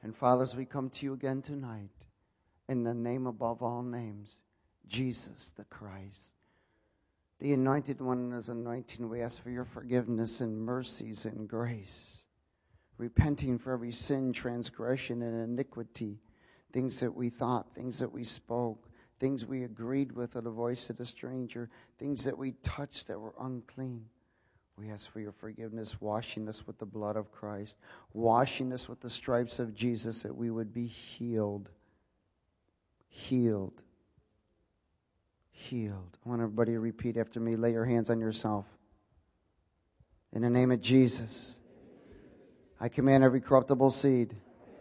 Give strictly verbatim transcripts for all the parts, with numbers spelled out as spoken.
And Father, as we come to you again tonight, in the name above all names, Jesus the Christ, the anointed one and his anointing, we ask for your forgiveness and mercies and grace, repenting for every sin, transgression, and iniquity, things that we thought, things that we spoke, things we agreed with at the voice of a stranger, things that we touched that were unclean. We ask for your forgiveness, washing us with the blood of Christ, washing us with the stripes of Jesus, that we would be healed. Healed. Healed. I want everybody to repeat after me. Lay your hands on yourself. In the name of Jesus, I command every corruptible seed,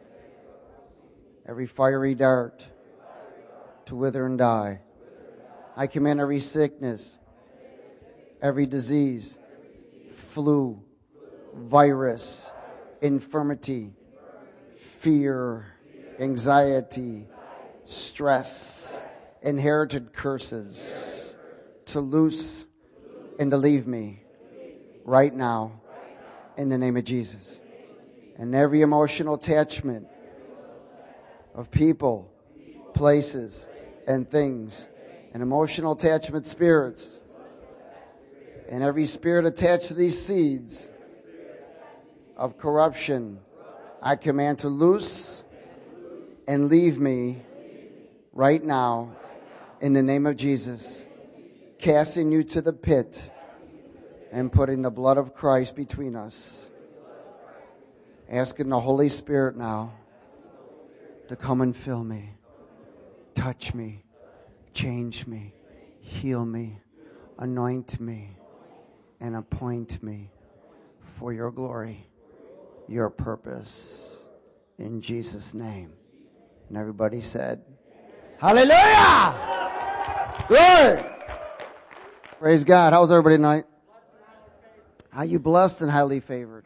every fiery dart, to wither and die. I command every sickness, every disease, flu, virus, infirmity, fear, anxiety, stress, inherited curses, to loose and to leave me right now in the name of Jesus. And every emotional attachment of people, places, and things, and emotional attachment spirits, and every spirit attached to these seeds of corruption, I command to loose and leave me right now in the name of Jesus, casting you to the pit and putting the blood of Christ between us, asking the Holy Spirit now to come and fill me, touch me, change me, heal me, anoint me, and appoint me for your glory, your purpose, in Jesus' name. And everybody said, hallelujah! Glory! Praise God. How's everybody tonight? Are you blessed and highly favored?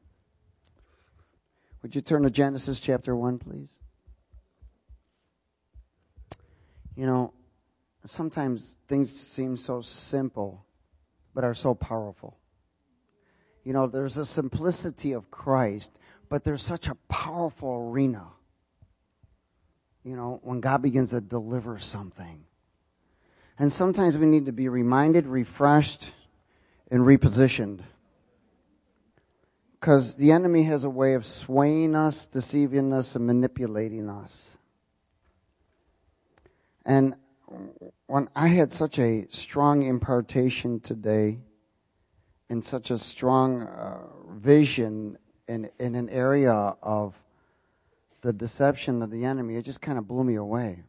Would you turn to Genesis chapter one, please? You know, sometimes things seem so simple, but are so powerful. You know, there's a simplicity of Christ, but there's such a powerful arena. You know, when God begins to deliver something. And sometimes we need to be reminded, refreshed, and repositioned. Because the enemy has a way of swaying us, deceiving us, and manipulating us. And when I had such a strong impartation today, and such a strong uh, vision in, in an area of the deception of the enemy, it just kind of blew me away.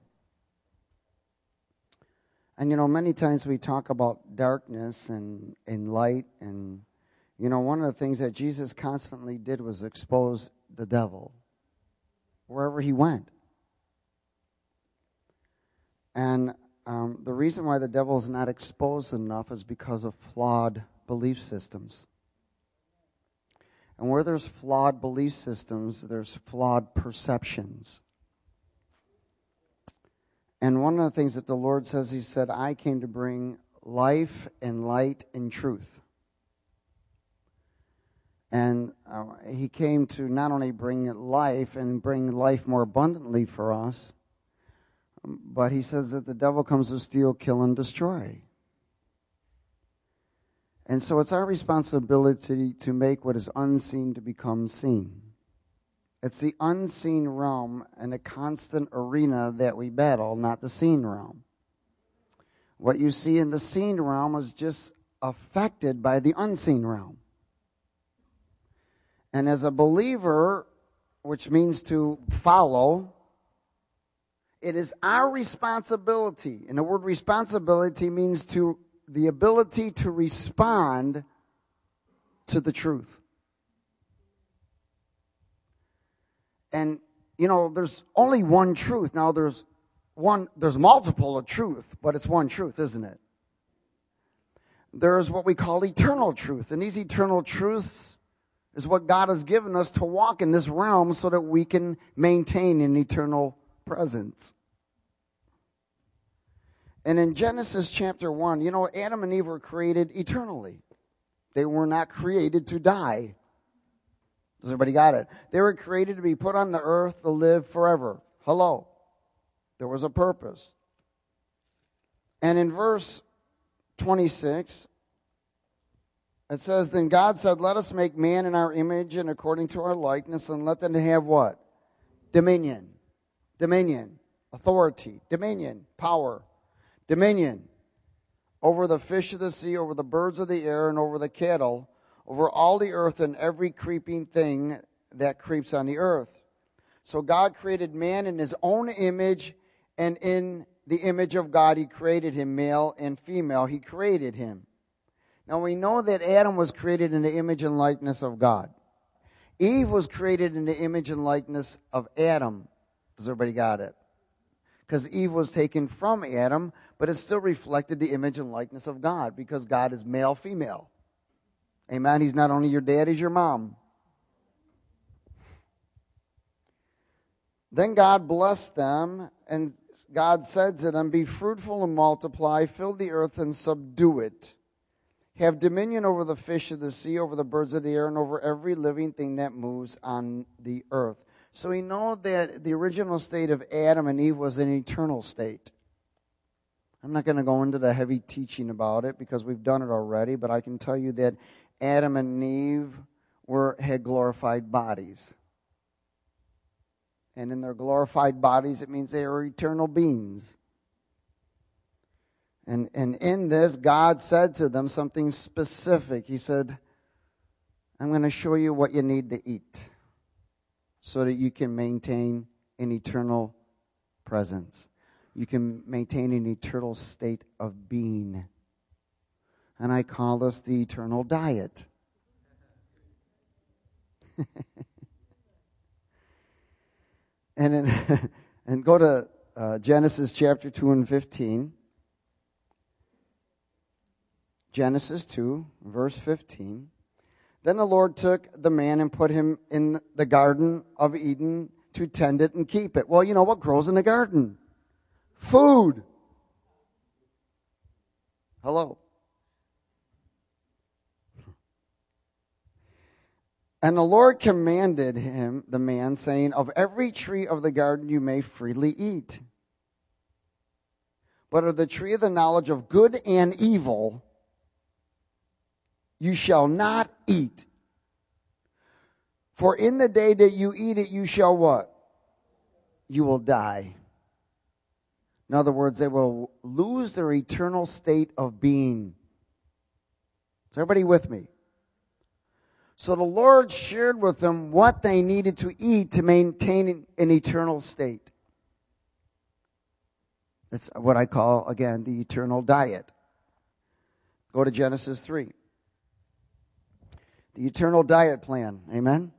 And you know, many times we talk about darkness and, and light, and you know, one of the things that Jesus constantly did was expose the devil wherever he went. And um, the reason why the devil is not exposed enough is because of flawed belief systems. And where there's flawed belief systems, there's flawed perceptions. And one of the things that the Lord says, He said, I came to bring life and light and truth. And uh, He came to not only bring life and bring life more abundantly for us, but He says that the devil comes to steal, kill, and destroy. And so it's our responsibility to make what is unseen to become seen. It's the unseen realm and a constant arena that we battle, not the seen realm. What you see in the seen realm is just affected by the unseen realm. And as a believer, which means to follow, it is our responsibility. And the word responsibility means to the ability to respond to the truth. And, you know, there's only one truth. Now, there's one, there's multiple of truth, but it's one truth, isn't it? There's what we call eternal truth. And these eternal truths is what God has given us to walk in this realm so that we can maintain an eternal presence. And in Genesis chapter one, you know, Adam and Eve were created eternally. They were not created to die. Does everybody got it? They were created to be put on the earth to live forever. Hello. There was a purpose. And in verse twenty-six, it says, Then God said, Let us make man in our image and according to our likeness, and let them have what? Dominion. Dominion. Authority. Dominion. Power. Dominion. Over the fish of the sea, over the birds of the air, and over the cattle, over all the earth and every creeping thing that creeps on the earth. So God created man in his own image, and in the image of God he created him, male and female. He created him. Now we know that Adam was created in the image and likeness of God. Eve was created in the image and likeness of Adam. Does everybody got it? Because Eve was taken from Adam, but it still reflected the image and likeness of God, because God is male, female. Amen? He's not only your dad, he's your mom. Then God blessed them, and God said to them, Be fruitful and multiply, fill the earth and subdue it. Have dominion over the fish of the sea, over the birds of the air, and over every living thing that moves on the earth. So we know that the original state of Adam and Eve was an eternal state. I'm not going to go into the heavy teaching about it because we've done it already, but I can tell you that Adam and Eve were had glorified bodies. And in their glorified bodies, it means they are eternal beings. And, and in this, God said to them something specific. He said, I'm going to show you what you need to eat so that you can maintain an eternal presence. You can maintain an eternal state of being. And I call this the eternal diet. and in, and go to uh, Genesis chapter two and fifteen. Genesis two, verse fifteen. Then the Lord took the man and put him in the Garden of Eden to tend it and keep it. Well, you know what grows in the garden? Food. Hello. And the Lord commanded him, the man, saying, Of every tree of the garden you may freely eat. But of the tree of the knowledge of good and evil you shall not eat. For in the day that you eat it, you shall what? You will die. In other words, they will lose their eternal state of being. Is everybody with me? So the Lord shared with them what they needed to eat to maintain an eternal state. That's what I call, again, the eternal diet. Go to Genesis three. The eternal diet plan. Amen?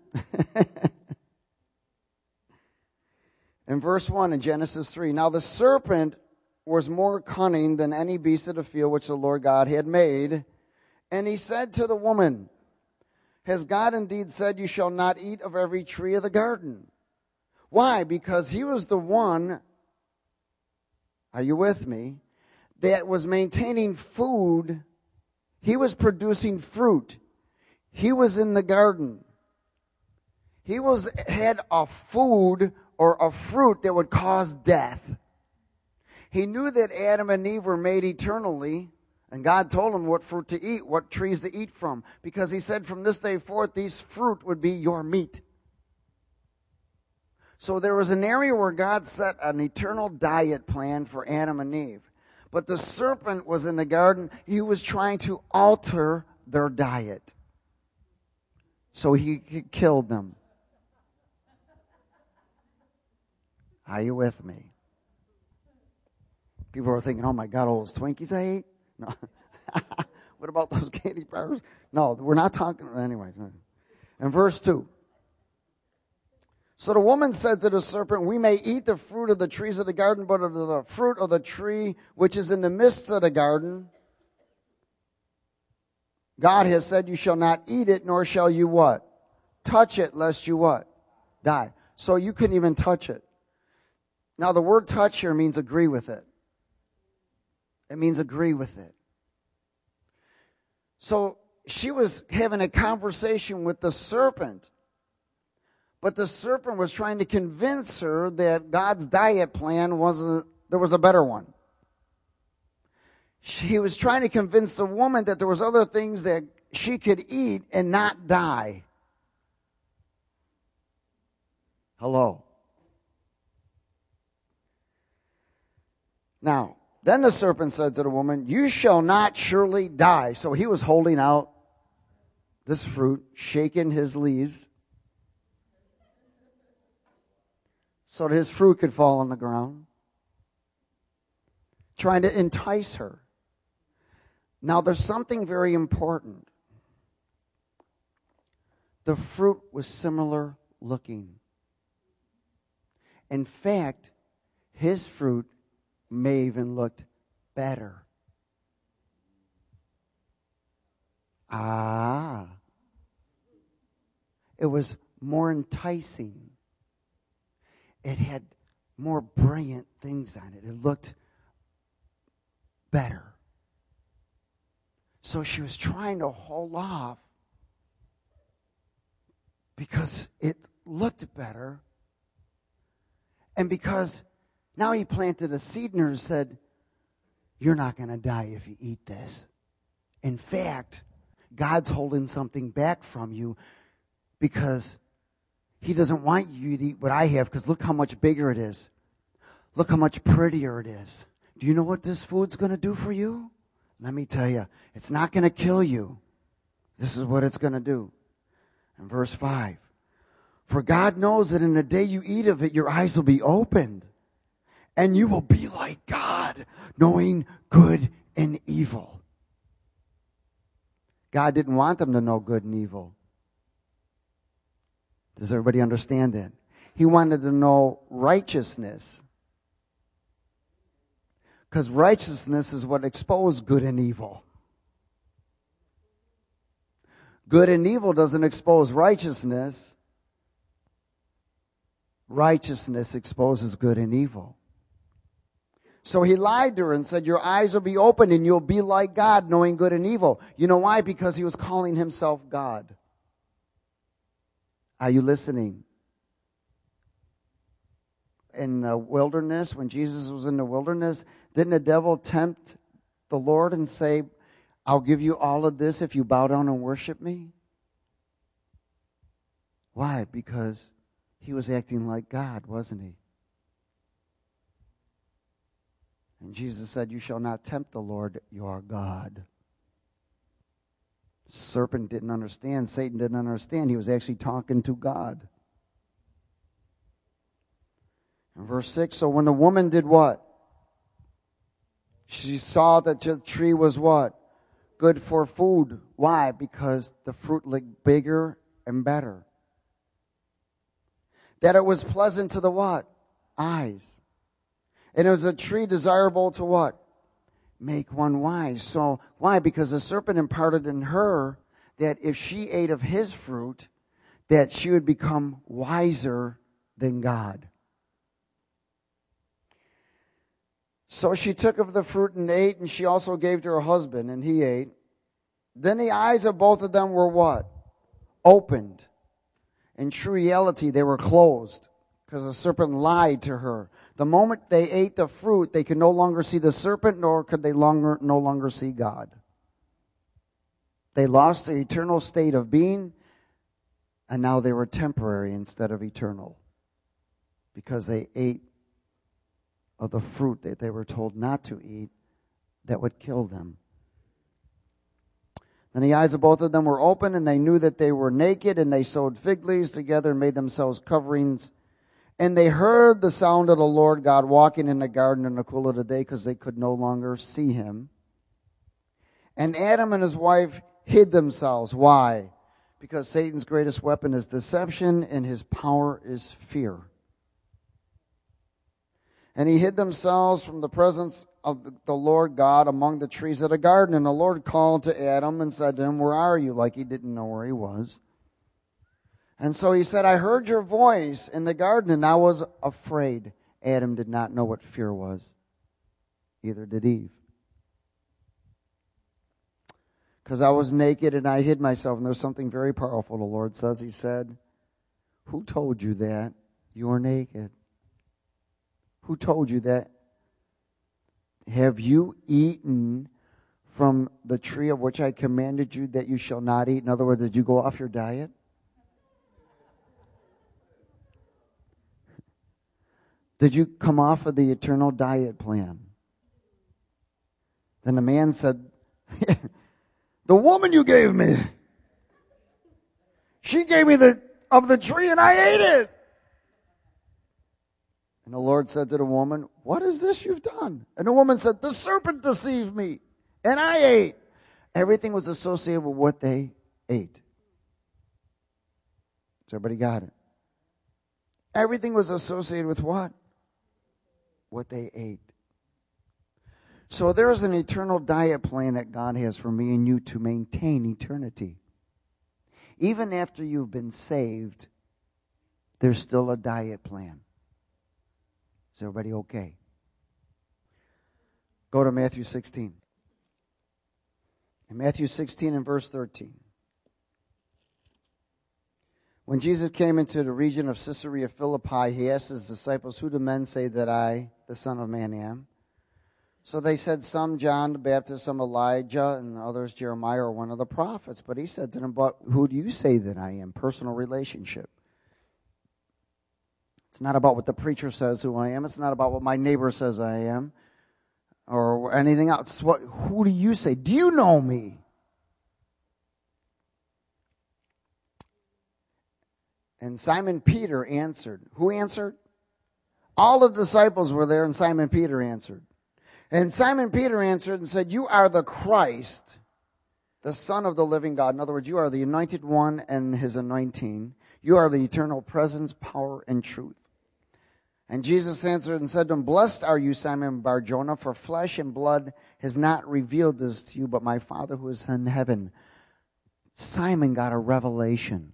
In verse one in Genesis three, Now the serpent was more cunning than any beast of the field which the Lord God had made. And he said to the woman, Has God indeed said you shall not eat of every tree of the garden? Why? Because he was the one, are you with me, that was maintaining food. He was producing fruit. He was in the garden. He was had a food or a fruit that would cause death. He knew that Adam and Eve were made eternally, and God told him what fruit to eat, what trees to eat from, because he said from this day forth, these fruit would be your meat. So there was an area where God set an eternal diet plan for Adam and Eve. But the serpent was in the garden. He was trying to alter their diet. So he, he killed them. Are you with me? People are thinking, oh my God, all those Twinkies I ate? No. What about those candy bars? No, we're not talking. Anyways. And verse two. So the woman said to the serpent, We may eat the fruit of the trees of the garden, but of the fruit of the tree which is in the midst of the garden, God has said, You shall not eat it, nor shall you what? Touch it, lest you what? Die. So you couldn't even touch it. Now the word touch here means agree with it. It means agree with it. So she was having a conversation with the serpent. But the serpent was trying to convince her that God's diet plan wasn't, there was a better one. She was trying to convince the woman that there was other things that she could eat and not die. Hello. Now, then the serpent said to the woman, you shall not surely die. So he was holding out this fruit, shaking his leaves, so that his fruit could fall on the ground, trying to entice her. Now, there's something very important. The fruit was similar looking. In fact, his fruit may even looked better. Ah. It was more enticing. It had more brilliant things on it. It looked better. So she was trying to hold off because it looked better, and because now he planted a seed in her and said, you're not going to die if you eat this. In fact, God's holding something back from you because he doesn't want you to eat what I have, because look how much bigger it is. Look how much prettier it is. Do you know what this food's going to do for you? Let me tell you, it's not going to kill you. This is what it's going to do. In verse five, for God knows that in the day you eat of it, your eyes will be opened, and you will be like God, knowing good and evil. God didn't want them to know good and evil. Does everybody understand that? He wanted to know righteousness. Because righteousness is what exposed good and evil. Good and evil doesn't expose righteousness. Righteousness exposes good and evil. So he lied to her and said, your eyes will be open and you'll be like God, knowing good and evil. You know why? Because he was calling himself God. Are you listening? In the wilderness, when Jesus was in the wilderness, didn't the devil tempt the Lord and say, I'll give you all of this if you bow down and worship me? Why? Because he was acting like God, wasn't he? And Jesus said, you shall not tempt the Lord your God. The serpent didn't understand. Satan didn't understand. He was actually talking to God. In verse six, so when the woman did what? She saw that the tree was what? Good for food. Why? Because the fruit looked bigger and better. That it was pleasant to the what? Eyes. And it was a tree desirable to what? Make one wise. So why? Because the serpent imparted in her that if she ate of his fruit, that she would become wiser than God. So she took of the fruit and ate, and she also gave to her husband, and he ate. Then the eyes of both of them were what? Opened. In true reality, they were closed, because the serpent lied to her. The moment they ate the fruit, they could no longer see the serpent, nor could they longer, no longer see God. They lost the eternal state of being, and now they were temporary instead of eternal, because they ate of the fruit that they were told not to eat that would kill them. Then the eyes of both of them were open, and they knew that they were naked, and they sewed fig leaves together and made themselves coverings. And they heard the sound of the Lord God walking in the garden in the cool of the day, because they could no longer see him. And Adam and his wife hid themselves. Why? Because Satan's greatest weapon is deception, and his power is fear. And he hid themselves from the presence of the Lord God among the trees of the garden. And the Lord called to Adam and said to him, where are you? Like he didn't know where he was. And so he said, I heard your voice in the garden, and I was afraid. Adam did not know what fear was. Either did Eve. Because I was naked and I hid myself. And there's something very powerful the Lord says. He said, Who told you that you were naked? Who told you that? Have you eaten from the tree of which I commanded you that you shall not eat? In other words, did you go off your diet? Did you come off of the eternal diet plan? Then the man said, the woman you gave me, she gave me the of the tree and I ate it. And the Lord said to the woman, what is this you've done? And the woman said, the serpent deceived me and I ate. Everything was associated with what they ate. So everybody got it? Everything was associated with what? What they ate. So there's an eternal diet plan that God has for me and you to maintain eternity. Even after you've been saved, there's still a diet plan. Is everybody okay? Go to Matthew sixteen. In Matthew sixteen and verse thirteen. When Jesus came into the region of Caesarea Philippi, he asked his disciples, who do men say that I, the Son of Man, am? So they said, some John the Baptist, some Elijah, and others Jeremiah or one of the prophets. But he said to them, but who do you say that I am? Personal relationship. It's not about what the preacher says who I am. It's not about what my neighbor says I am or anything else. It's what, who do you say? Do you know me? And Simon Peter answered. Who answered? All the disciples were there, and Simon Peter answered. And Simon Peter answered and said, you are the Christ, the Son of the living God. In other words, you are the anointed one and his anointing. You are the eternal presence, power, and truth. And Jesus answered and said to him, blessed are you, Simon Bar-Jonah, for flesh and blood has not revealed this to you, but my Father who is in heaven. Simon got a revelation.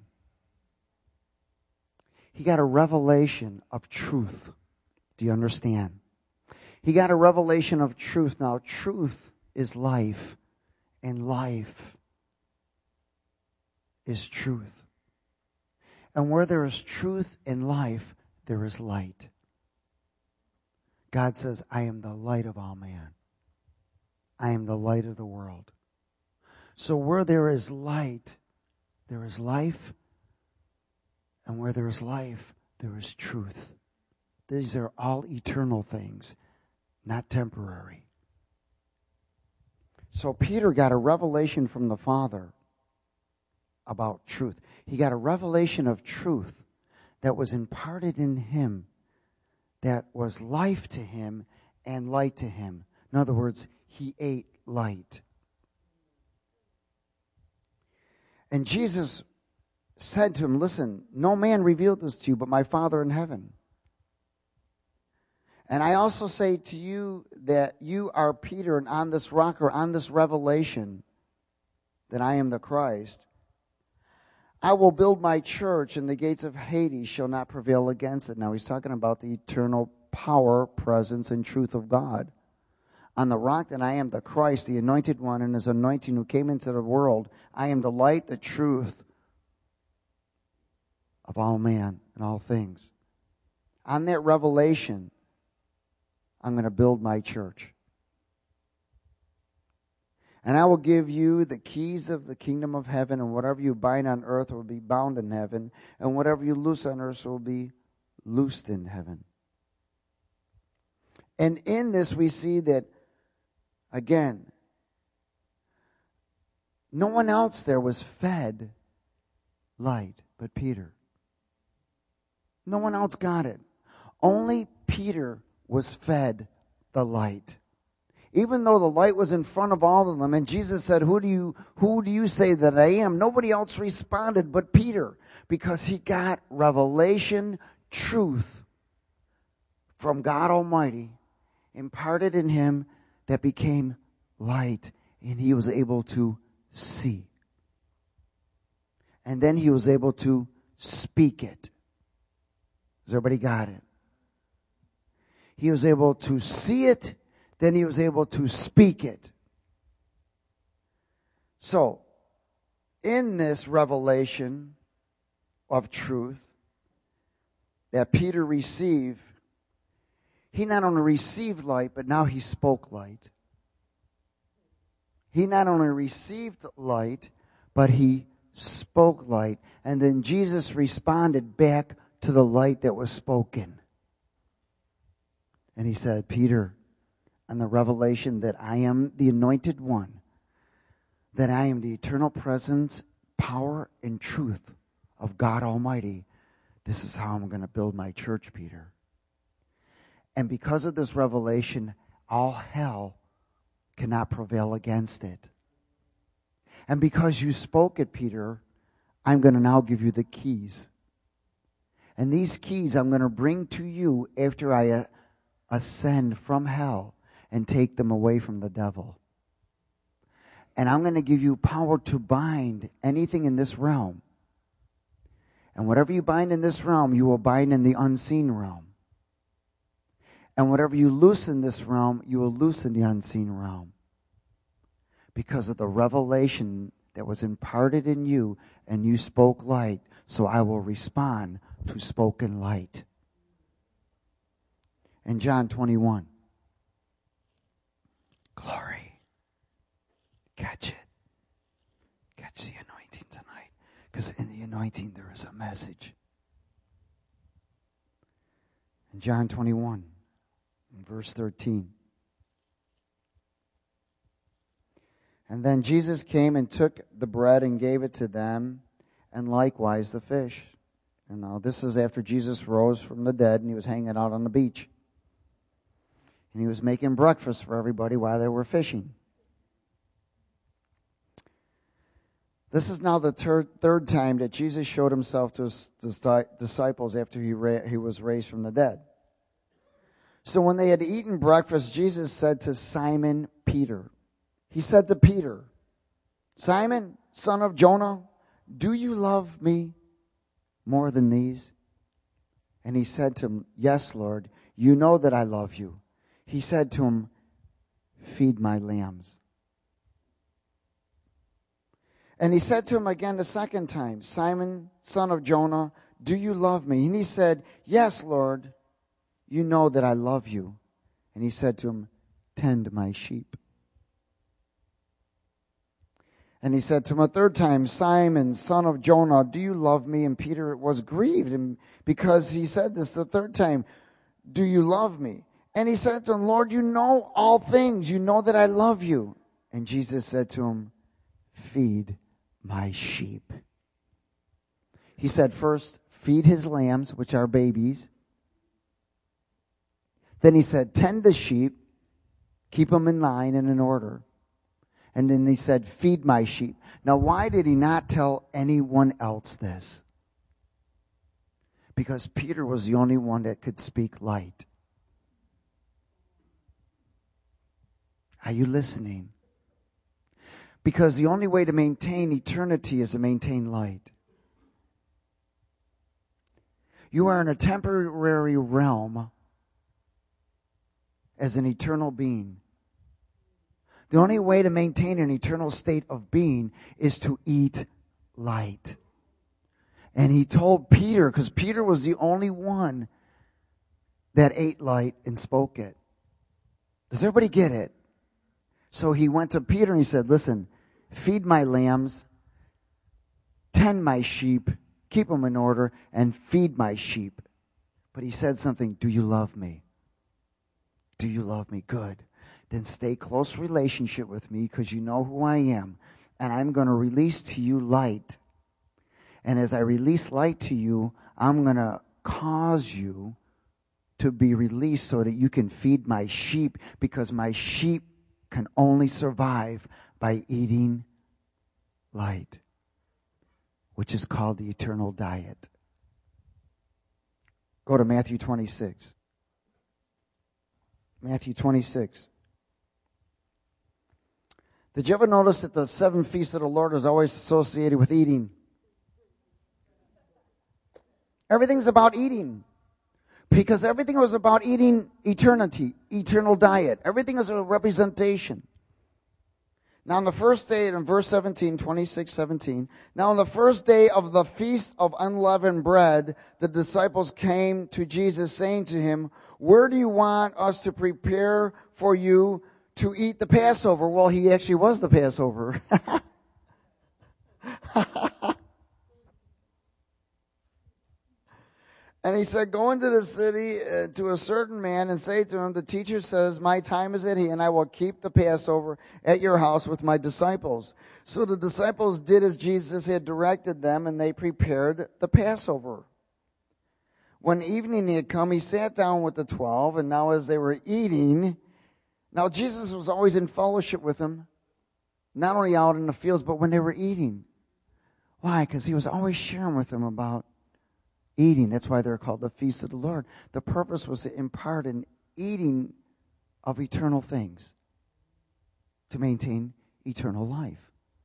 He got a revelation of truth. Do you understand? He got a revelation of truth. Now, truth is life, and life is truth. And where there is truth and life, there is light. God says, I am the light of all man. I am the light of the world. So where there is light, there is life. And where there is life, there is truth. These are all eternal things, not temporary. So Peter got a revelation from the Father about truth. He got a revelation of truth that was imparted in him, that was life to him and light to him. In other words, he ate light. And Jesus said to him, listen, no man revealed this to you but my Father in heaven. And I also say to you that you are Peter, and on this rock or on this revelation that I am the Christ, I will build my church, and the gates of Hades shall not prevail against it. Now he's talking about the eternal power, presence, and truth of God. On the rock that I am the Christ, the anointed one, and his anointing who came into the world, I am the light, the truth of all man and all things. On that revelation, I'm going to build my church. And I will give you the keys of the kingdom of heaven, and whatever you bind on earth will be bound in heaven, and whatever you loose on earth will be loosed in heaven. And in this we see that, again, no one else there was fed light but Peter. No one else got it. Only Peter was fed the light. Even though the light was in front of all of them, and Jesus said, who do you who do you say that I am? Nobody else responded but Peter, because he got revelation, truth from God Almighty, imparted in him, that became light, and he was able to see. And then he was able to speak it. Has everybody got it? He was able to see it, then he was able to speak it. So, in this revelation of truth, that Peter received, he not only received light, but now he spoke light. He not only received light, but he spoke light. And then Jesus responded back to the light that was spoken. And he said, Peter, on the revelation that I am the anointed one, that I am the eternal presence, power, and truth of God Almighty, this is how I'm going to build my church, Peter. And because of this revelation, all hell cannot prevail against it. And because you spoke it, Peter, I'm going to now give you the keys. And these keys I'm going to bring to you after I ascend from hell and take them away from the devil. And I'm going to give you power to bind anything in this realm. And whatever you bind in this realm, you will bind in the unseen realm. And whatever you loose in this realm, you will loose in the unseen realm. Because of the revelation that was imparted in you, and you spoke light, so I will respond to spoken light. In John twenty-one, glory. Catch it. Catch the anointing tonight. Because in the anointing there is a message. In John twenty-one, in verse thirteen. And then Jesus came and took the bread and gave it to them, and likewise the fish. And now this is after Jesus rose from the dead, and he was hanging out on the beach. And he was making breakfast for everybody while they were fishing. This is now the ter- third time that Jesus showed himself to his, his disciples after he, ra- he was raised from the dead. So when they had eaten breakfast, Jesus said to Simon Peter, He said to Peter, Simon, son of Jonah, do you love me more than these? And he said to him, Yes, Lord, you know that I love you. He said to him, Feed my lambs. And he said to him again the second time, Simon, son of Jonah, do you love me? And he said, Yes, Lord, you know that I love you. And he said to him, Tend my sheep. And he said to him a third time, Simon, son of Jonah, do you love me? And Peter was grieved and because he said this the third time, do you love me? And he said to him, Lord, you know all things. You know that I love you. And Jesus said to him, Feed my sheep. He said first, feed his lambs, which are babies. Then he said, tend the sheep, keep them in line and in order. And then he said, feed my sheep. Now, why did he not tell anyone else this? Because Peter was the only one that could speak light. Are you listening? Because the only way to maintain eternity is to maintain light. You are in a temporary realm as an eternal being. The only way to maintain an eternal state of being is to eat light. And he told Peter, because Peter was the only one that ate light and spoke it. Does everybody get it? So he went to Peter and he said, listen, feed my lambs, tend my sheep, keep them in order, and feed my sheep. But he said something, do you love me? Do you love me? Good. Then stay close relationship with me because you know who I am. And I'm going to release to you light. And as I release light to you, I'm going to cause you to be released so that you can feed my sheep, because my sheep can only survive by eating light, which is called the eternal diet. Go to Matthew twenty-six. Matthew twenty-six. Did you ever notice that the seven feasts of the Lord is always associated with eating? Everything's about eating. Because everything was about eating eternity, eternal diet. Everything is a representation. Now on the first day, in verse seventeen, twenty-six, seventeen, now on the first day of the feast of unleavened bread, the disciples came to Jesus saying to him, where do you want us to prepare for you to eat the Passover? Well, he actually was the Passover. And he said, go into the city uh, to a certain man and say to him, the teacher says, my time is at hand. I will keep the Passover at your house with my disciples. So the disciples did as Jesus had directed them, and they prepared the Passover. When evening had come, he sat down with the twelve, and now as they were eating, now Jesus was always in fellowship with them, not only out in the fields, but when they were eating. Why? Because he was always sharing with them about eating. That's why they're called the Feast of the Lord. The purpose was to impart an eating of eternal things to maintain eternal life.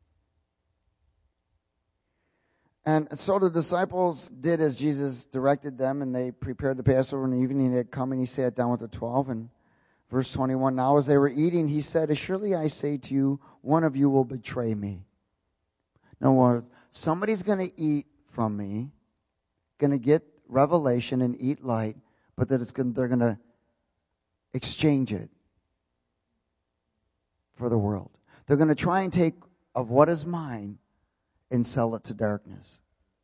And so the disciples did as Jesus directed them, and they prepared the Passover. In the evening had come, and he sat down with the twelve. And verse twenty-one, now as they were eating, he said, surely I say to you, one of you will betray me. In other words, somebody's going to eat from me, going to get revelation and eat light, but that it's going, they're going to exchange it for the world. They're going to try and take of what is mine and sell it to darkness.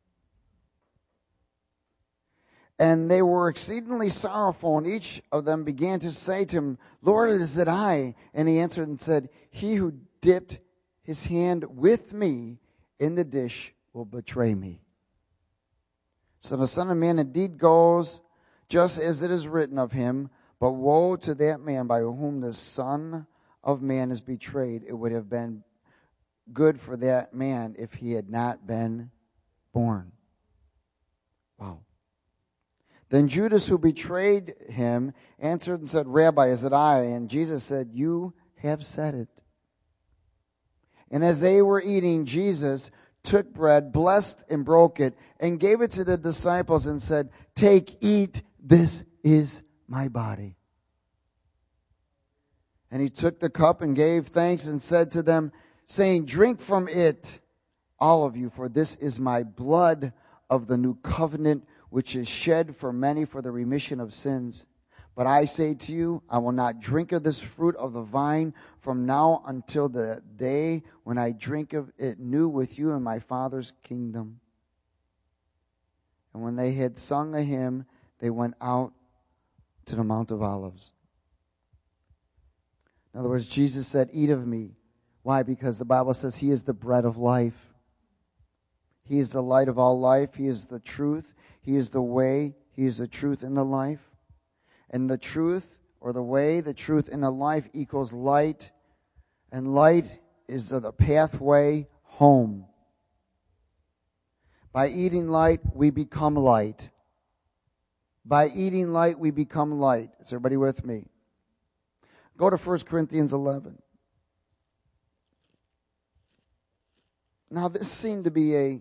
And they were exceedingly sorrowful, and each of them began to say to him, Lord, is it I? And he answered and said, he who dipped his hand with me in the dish will betray me. So the Son of Man indeed goes just as it is written of him, but woe to that man by whom the Son of Man is betrayed. It would have been good for that man if he had not been born. Wow. Then Judas, who betrayed him, answered and said, Rabbi, is it I? And Jesus said, you have said it. And as they were eating, Jesus took bread, blessed and broke it, and gave it to the disciples and said, take, eat, this is my body. And he took the cup and gave thanks and said to them, saying, drink from it, all of you, for this is my blood of the new covenant, which is shed for many for the remission of sins. But I say to you, I will not drink of this fruit of the vine from now until the day when I drink of it new with you in my Father's kingdom. And when they had sung a hymn, they went out to the Mount of Olives. In other words, Jesus said, eat of me. Why? Because the Bible says he is the bread of life. He is the light of all life. He is the truth. He is the way. He is the truth and the life. And the truth, or the way, the truth, and the life equals light. And light is the pathway home. By eating light, we become light. By eating light, we become light. Is everybody with me? Go to First Corinthians eleven. Now, this seemed to be a,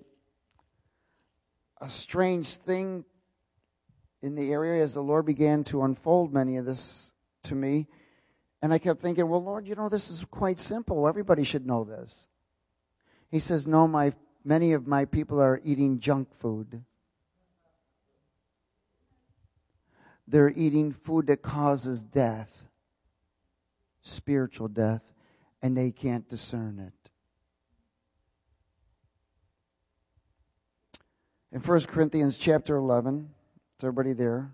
a strange thing in the area as the Lord began to unfold many of this to me. And I kept thinking, well, Lord, you know, this is quite simple. Everybody should know this. He says, no, my many of my people are eating junk food. They're eating food that causes death, spiritual death, and they can't discern it. In First Corinthians chapter eleven, is everybody there?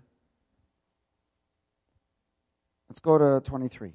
Let's go to twenty-three.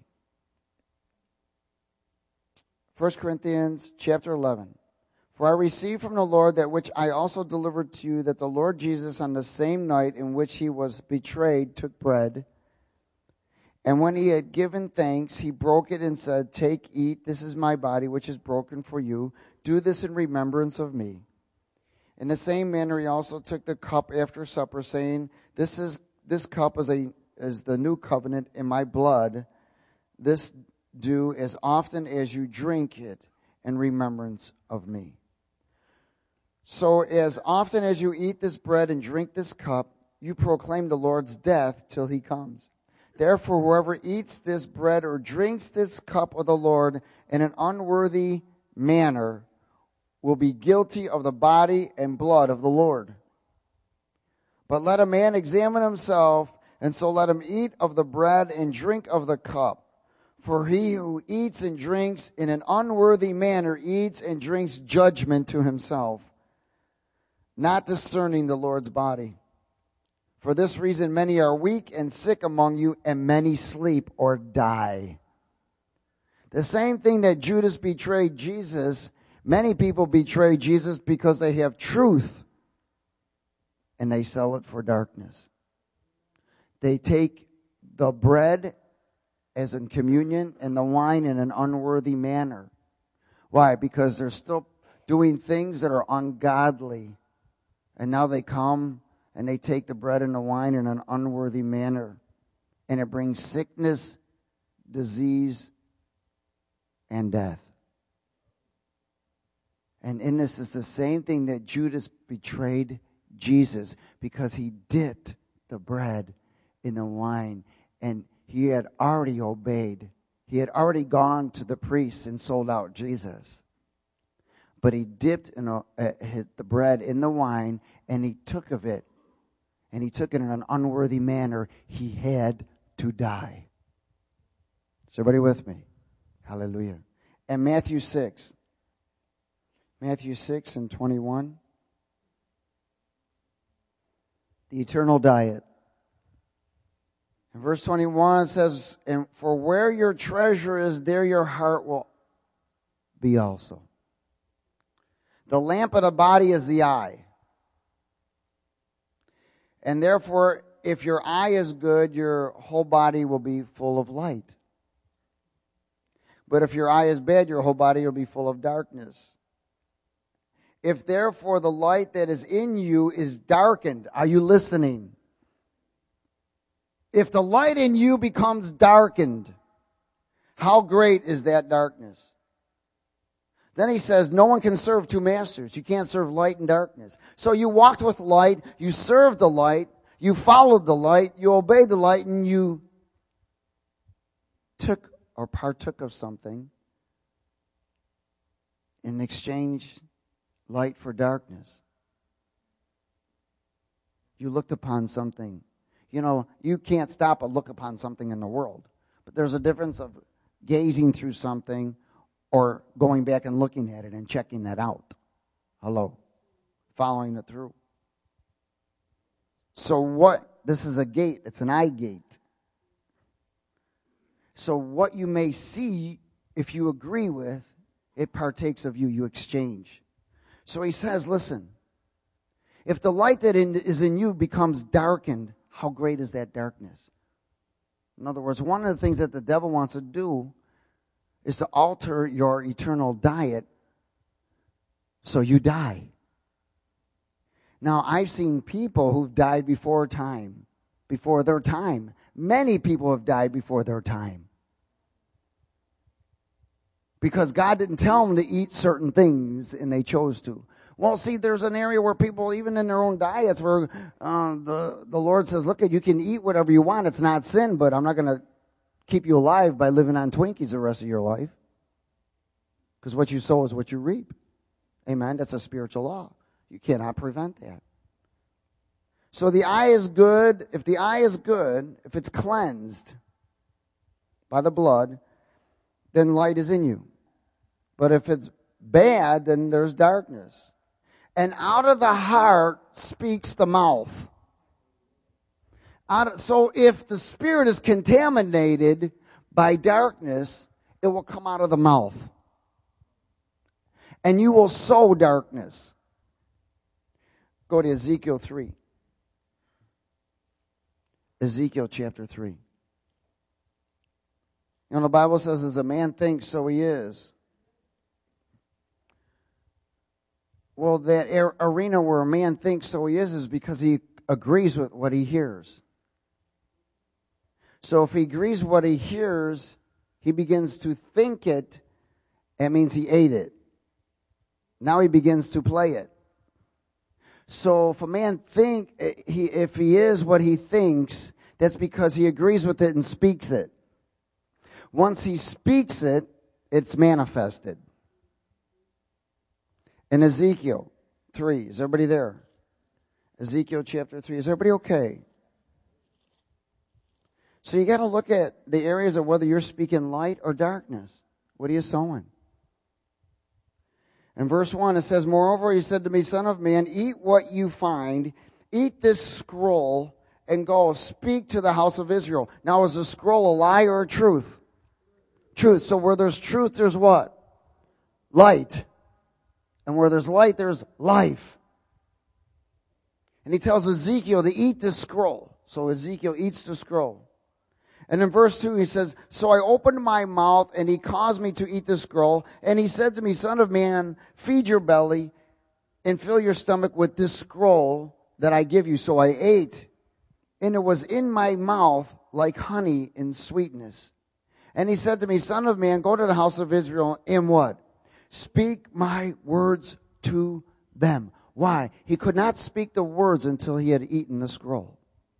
First Corinthians chapter eleven. For I received from the Lord that which I also delivered to you, that the Lord Jesus on the same night in which he was betrayed took bread. And when he had given thanks, he broke it and said, take, eat, this is my body which is broken for you. Do this in remembrance of me. In the same manner, he also took the cup after supper, saying, This is this cup is a is the new covenant in my blood. This do as often as you drink it in remembrance of me. So as often as you eat this bread and drink this cup, you proclaim the Lord's death till he comes. Therefore, whoever eats this bread or drinks this cup of the Lord in an unworthy manner will be guilty of the body and blood of the Lord. But let a man examine himself, and so let him eat of the bread and drink of the cup. For he who eats and drinks in an unworthy manner eats and drinks judgment to himself, not discerning the Lord's body. For this reason many are weak and sick among you, and many sleep or die. The same thing that Judas betrayed Jesus, many people betray Jesus because they have truth and they sell it for darkness. They take the bread as in communion and the wine in an unworthy manner. Why? Because they're still doing things that are ungodly. And now they come and they take the bread and the wine in an unworthy manner. And it brings sickness, disease, and death. And in this is the same thing that Judas betrayed Jesus, because he dipped the bread in the wine, and he had already obeyed. He had already gone to the priests and sold out Jesus. But he dipped in a, uh, his, the bread in the wine, and he took of it, and he took it in an unworthy manner. He had to die. Is everybody with me? Hallelujah. And Matthew six. Matthew six and twenty-one. The eternal diet. In verse twenty-one it says, "And for where your treasure is, there your heart will be also." The lamp of the body is the eye. And therefore, if your eye is good, your whole body will be full of light. But if your eye is bad, your whole body will be full of darkness. If therefore the light that is in you is darkened, are you listening? If the light in you becomes darkened, how great is that darkness? Then he says, no one can serve two masters. You can't serve light and darkness. So you walked with light, you served the light, you followed the light, you obeyed the light, and you took or partook of something in exchange light for darkness. You looked upon something. You know, you can't stop but look upon something in the world. But there's a difference of gazing through something or going back and looking at it and checking that out. Hello. Following it through. So what? This is a gate. It's an eye gate. So what you may see, if you agree with, it partakes of you. You exchange. So he says, listen, if the light that in, is in you becomes darkened, how great is that darkness? In other words, one of the things that the devil wants to do is to alter your eternal diet so you die. Now, I've seen people who've died before time, before their time. Many people have died before their time. Because God didn't tell them to eat certain things and they chose to. Well, see, there's an area where people, even in their own diets, where uh, the, the Lord says, look, you can eat whatever you want. It's not sin, but I'm not going to keep you alive by living on Twinkies the rest of your life. Because what you sow is what you reap. Amen? That's a spiritual law. You cannot prevent that. So the eye is good. If the eye is good, if it's cleansed by the blood, then light is in you. But if it's bad, then there's darkness. And out of the heart speaks the mouth. Out of, so if the spirit is contaminated by darkness, it will come out of the mouth. And you will sow darkness. Go to Ezekiel three. Ezekiel chapter three. You know, the Bible says, as a man thinks, so he is. Well, that arena where a man thinks so he is is because he agrees with what he hears. So if he agrees with what he hears, he begins to think it. That means he ate it. Now he begins to play it. So if a man think he, if he is what he thinks, That's because he agrees with it and speaks it. Once he speaks it, it's manifested. In Ezekiel three, is everybody there? Ezekiel chapter three, is everybody okay? So you got to look at the areas of whether you're speaking light or darkness. What are you sowing? In verse one, it says, "Moreover, he said to me, Son of man, eat what you find, eat this scroll, and go speak to the house of Israel." Now, is a scroll a lie or a truth? Truth. So where there's truth, there's what? Light. And where there's light, there's life. And he tells Ezekiel to eat this scroll. So Ezekiel eats the scroll. And in verse two, he says, "So I opened my mouth, and he caused me to eat the scroll. And he said to me, Son of man, feed your belly and fill your stomach with this scroll that I give you." So I ate, and it was in my mouth like honey in sweetness. And he said to me, "Son of man, go to the house of Israel and what? Speak my words to them." Why? He could not speak the words until he had eaten the scroll.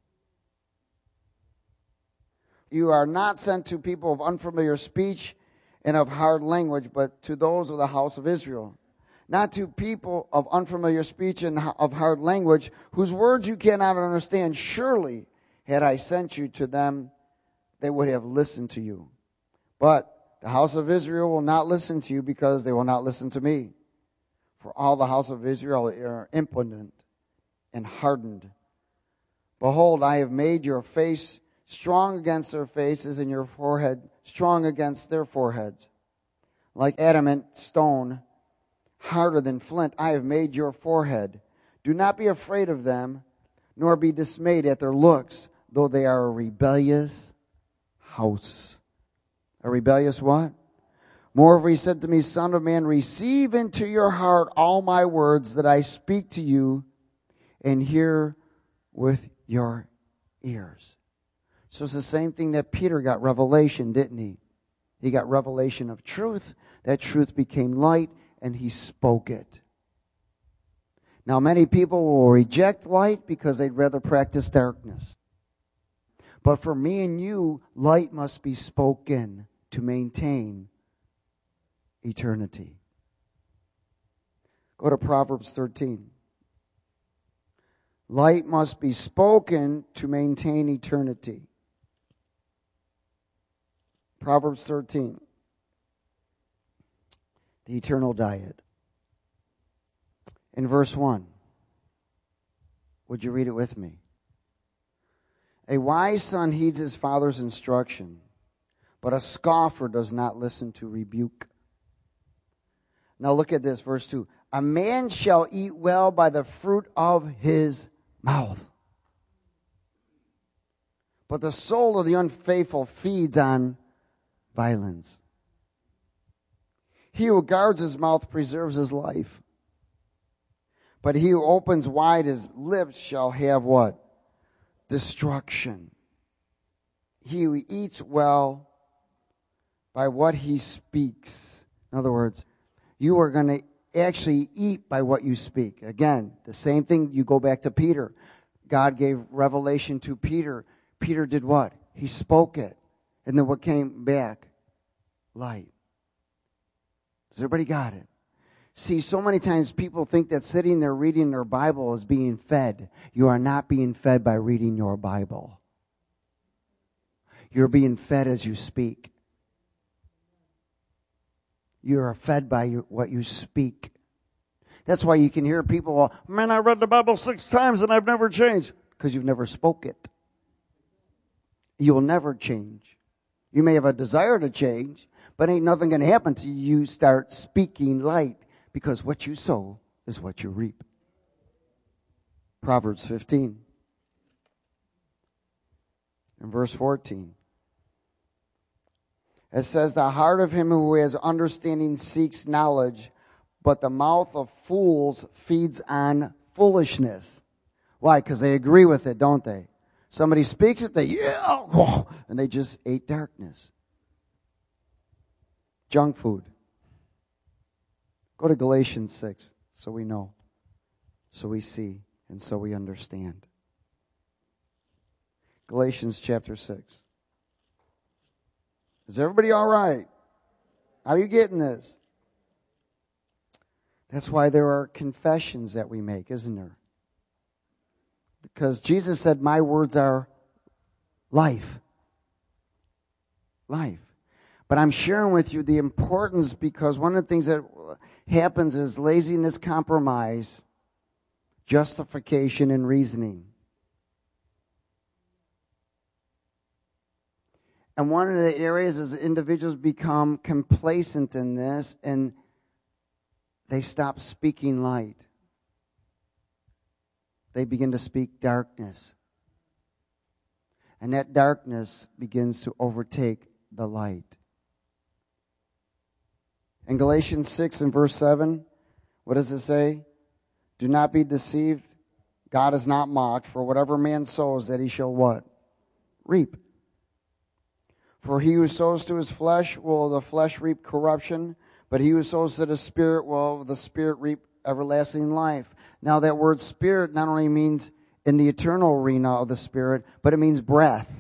You are not sent to people of unfamiliar speech and of hard language, but to those of the house of Israel. Not to people of unfamiliar speech and of hard language, whose words you cannot understand. Surely, had I sent you to them, they would have listened to you. But the house of Israel will not listen to you, because they will not listen to me. For all the house of Israel are impotent and hardened. Behold, I have made your face strong against their faces, and your forehead strong against their foreheads. Like adamant stone, harder than flint, I have made your forehead. Do not be afraid of them, nor be dismayed at their looks, though they are a rebellious house. A rebellious what? Moreover, he said to me, Son of man, receive into your heart all my words that I speak to you, and hear with your ears. So it's the same thing that Peter got revelation, didn't he? He got revelation of truth. That truth became light, and he spoke it. Now, many people will reject light because they'd rather practice darkness. But for me and you, light must be spoken to maintain eternity. Go to Proverbs thirteen. Light must be spoken to maintain eternity. Proverbs thirteen. The eternal diet. In verse one. Would you read it with me? A wise son heeds his father's instruction, but a scoffer does not listen to rebuke. Now look at this, verse two. A man shall eat well by the fruit of his mouth, but the soul of the unfaithful feeds on violence. He who guards his mouth preserves his life, but he who opens wide his lips shall have what? Destruction. He who eats well by what he speaks. In other words, you are going to actually eat by what you speak. Again, the same thing, you go back to Peter. God gave revelation to Peter. Peter did what? He spoke it. And then what came back? Light. Has everybody got it? See, so many times people think that sitting there reading their Bible is being fed. You are not being fed by reading your Bible. You're being fed as you speak. You are fed by your, what you speak. That's why you can hear people, man, I read the Bible six times and I've never changed. Because you've never spoke it. You will never change. You may have a desire to change, but ain't nothing going to happen till you start speaking light. Because what you sow is what you reap. Proverbs fifteen. And verse fourteen. It says, the heart of him who has understanding seeks knowledge, but the mouth of fools feeds on foolishness. Why? Because they agree with it, don't they? Somebody speaks it, they, yeah, and they just ate darkness. Junk food. Go to Galatians six, so we know, so we see, and so we understand. Galatians chapter six. Is everybody all right? Are you getting this? That's why there are confessions that we make, isn't there? Because Jesus said, my words are life. Life. But I'm sharing with you the importance, because one of the things that happens is laziness, compromise, justification, and reasoning. And one of the areas is individuals become complacent in this and they stop speaking light. They begin to speak darkness. And that darkness begins to overtake the light. In Galatians six and verse seven, what does it say? Do not be deceived. God is not mocked. For whatever man sows, that he shall what? Reap. For he who sows to his flesh will the flesh reap corruption, but he who sows to the Spirit will the Spirit reap everlasting life. Now that word Spirit not only means in the eternal arena of the Spirit, but it means breath.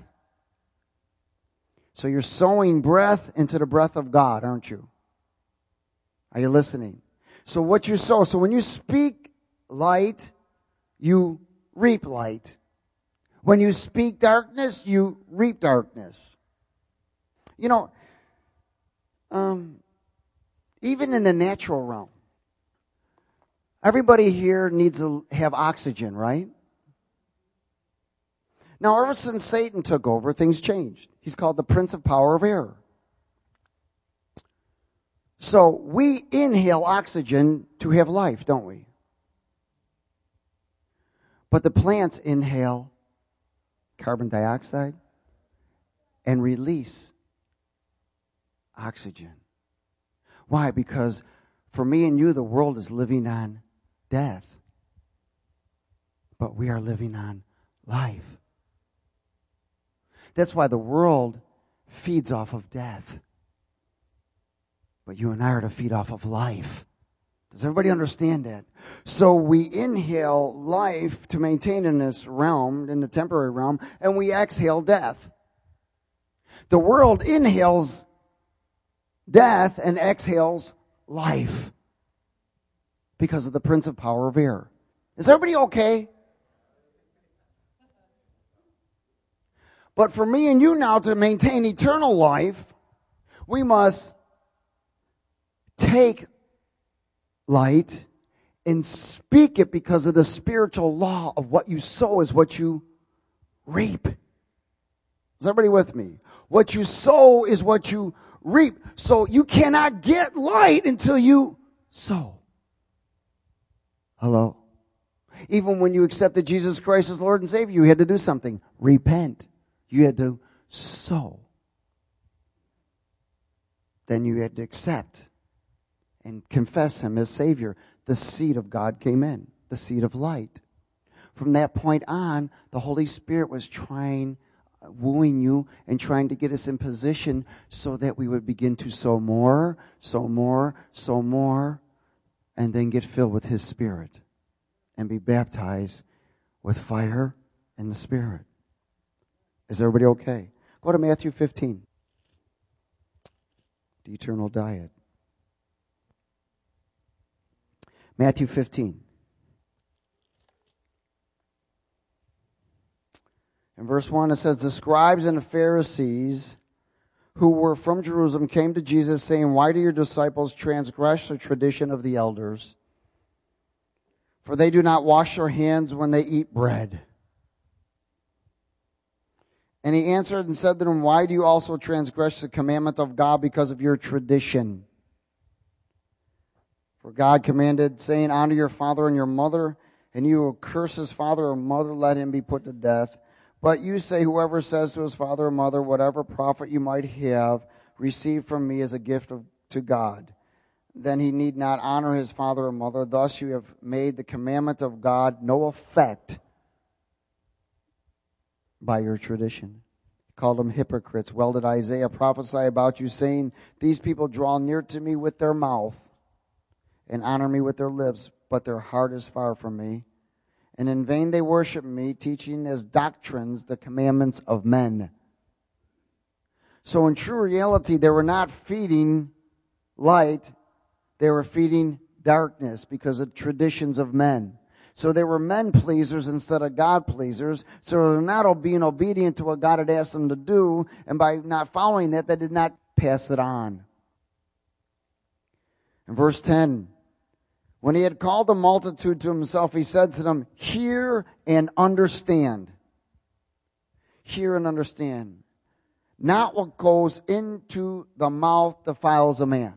So you're sowing breath into the breath of God, aren't you? Are you listening? So what you sow, so when you speak light, you reap light. When you speak darkness, you reap darkness. You know, um, even in the natural realm, everybody here needs to have oxygen, right? Now, ever since Satan took over, things changed. He's called the Prince of Power of Air. So we inhale oxygen to have life, don't we? But the plants inhale carbon dioxide and release oxygen. Why? Because for me and you, the world is living on death. But we are living on life. That's why the world feeds off of death. But you and I are to feed off of life. Does everybody understand that? So we inhale life to maintain in this realm, in the temporary realm, and we exhale death. The world inhales death and exhales life because of the Prince of Power of Air. Is everybody okay? But for me and you now to maintain eternal life, we must take light and speak it because of the spiritual law of what you sow is what you reap. Is everybody with me? What you sow is what you reap. So you cannot get light until you sow. Hello? Even when you accepted Jesus Christ as Lord and Savior, you had to do something. Repent. You had to sow. Then you had to accept and confess Him as Savior. The seed of God came in, the seed of light. From that point on, the Holy Spirit was trying, wooing you and trying to get us in position so that we would begin to sow more, sow more, sow more, and then get filled with His Spirit and be baptized with fire and the Spirit. Is everybody okay? Go to Matthew fifteen. The eternal diet. Matthew fifteen. In verse one it says, the scribes and the Pharisees who were from Jerusalem came to Jesus saying, why do your disciples transgress the tradition of the elders? For they do not wash their hands when they eat bread. And he answered and said to them, why do you also transgress the commandment of God because of your tradition? For God commanded, saying, honor your father and your mother, and you who curse his father or mother, let him be put to death. But you say, whoever says to his father or mother, whatever profit you might have, receive from me as a gift of, to God, then he need not honor his father or mother. Thus you have made the commandment of God no effect by your tradition. He called them hypocrites. Well did Isaiah prophesy about you, saying, these people draw near to me with their mouth and honor me with their lips, but their heart is far from me. and in vain they worship me, teaching as doctrines the commandments of men. So in true reality, they were not feeding light, they were feeding darkness because of traditions of men. So they were men pleasers instead of God pleasers. So they're not being obedient to what God had asked them to do, and by not following that, they did not pass it on. In verse ten, when he had called the multitude to himself, he said to them, hear and understand. Hear and understand. Not what goes into the mouth defiles a man.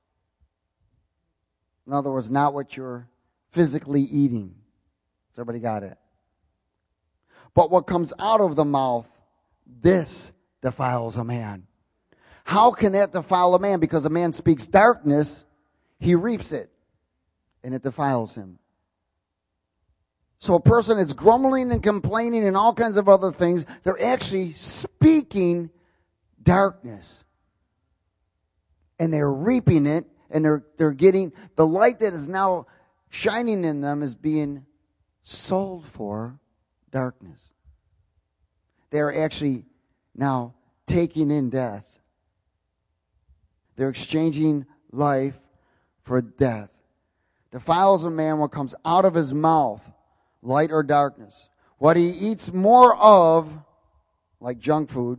In other words, not what you're physically eating. Has everybody got it? But what comes out of the mouth, this defiles a man. How can that defile a man? Because a man speaks darkness, he reaps it, and it defiles him. So a person that's grumbling and complaining and all kinds of other things, they're actually speaking darkness. And they're reaping it, and they're they're getting the light that is now shining in them is being sold for darkness. They're actually now taking in death. They're exchanging life for death. Defiles a man what comes out of his mouth, light or darkness. What he eats more of, like junk food,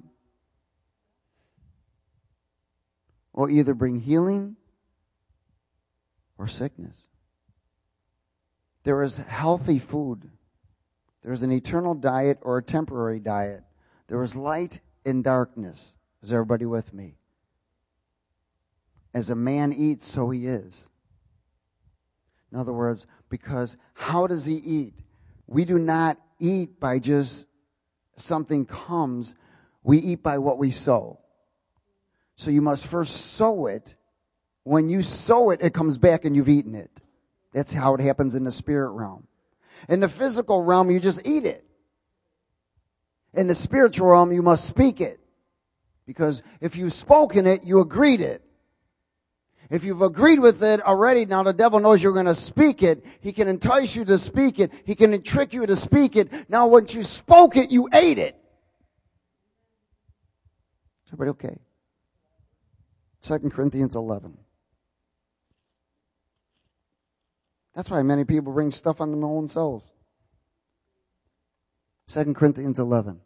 will either bring healing or sickness. There is healthy food. There is an eternal diet or a temporary diet. There is light and darkness. Is everybody with me? As a man eats, so he is. In other words, because how does he eat? We do not eat by just something comes. We eat by what we sow. So you must first sow it. When you sow it, it comes back and you've eaten it. That's how it happens in the spirit realm. In the physical realm, you just eat it. In the spiritual realm, you must speak it. Because if you've spoken it, you agreed it. If you've agreed with it already, now the devil knows you're going to speak it. He can entice you to speak it. He can trick you to speak it. Now once you spoke it, you ate it. Is everybody okay? Second Corinthians eleven. That's why many people bring stuff on their own selves. Second Corinthians eleven.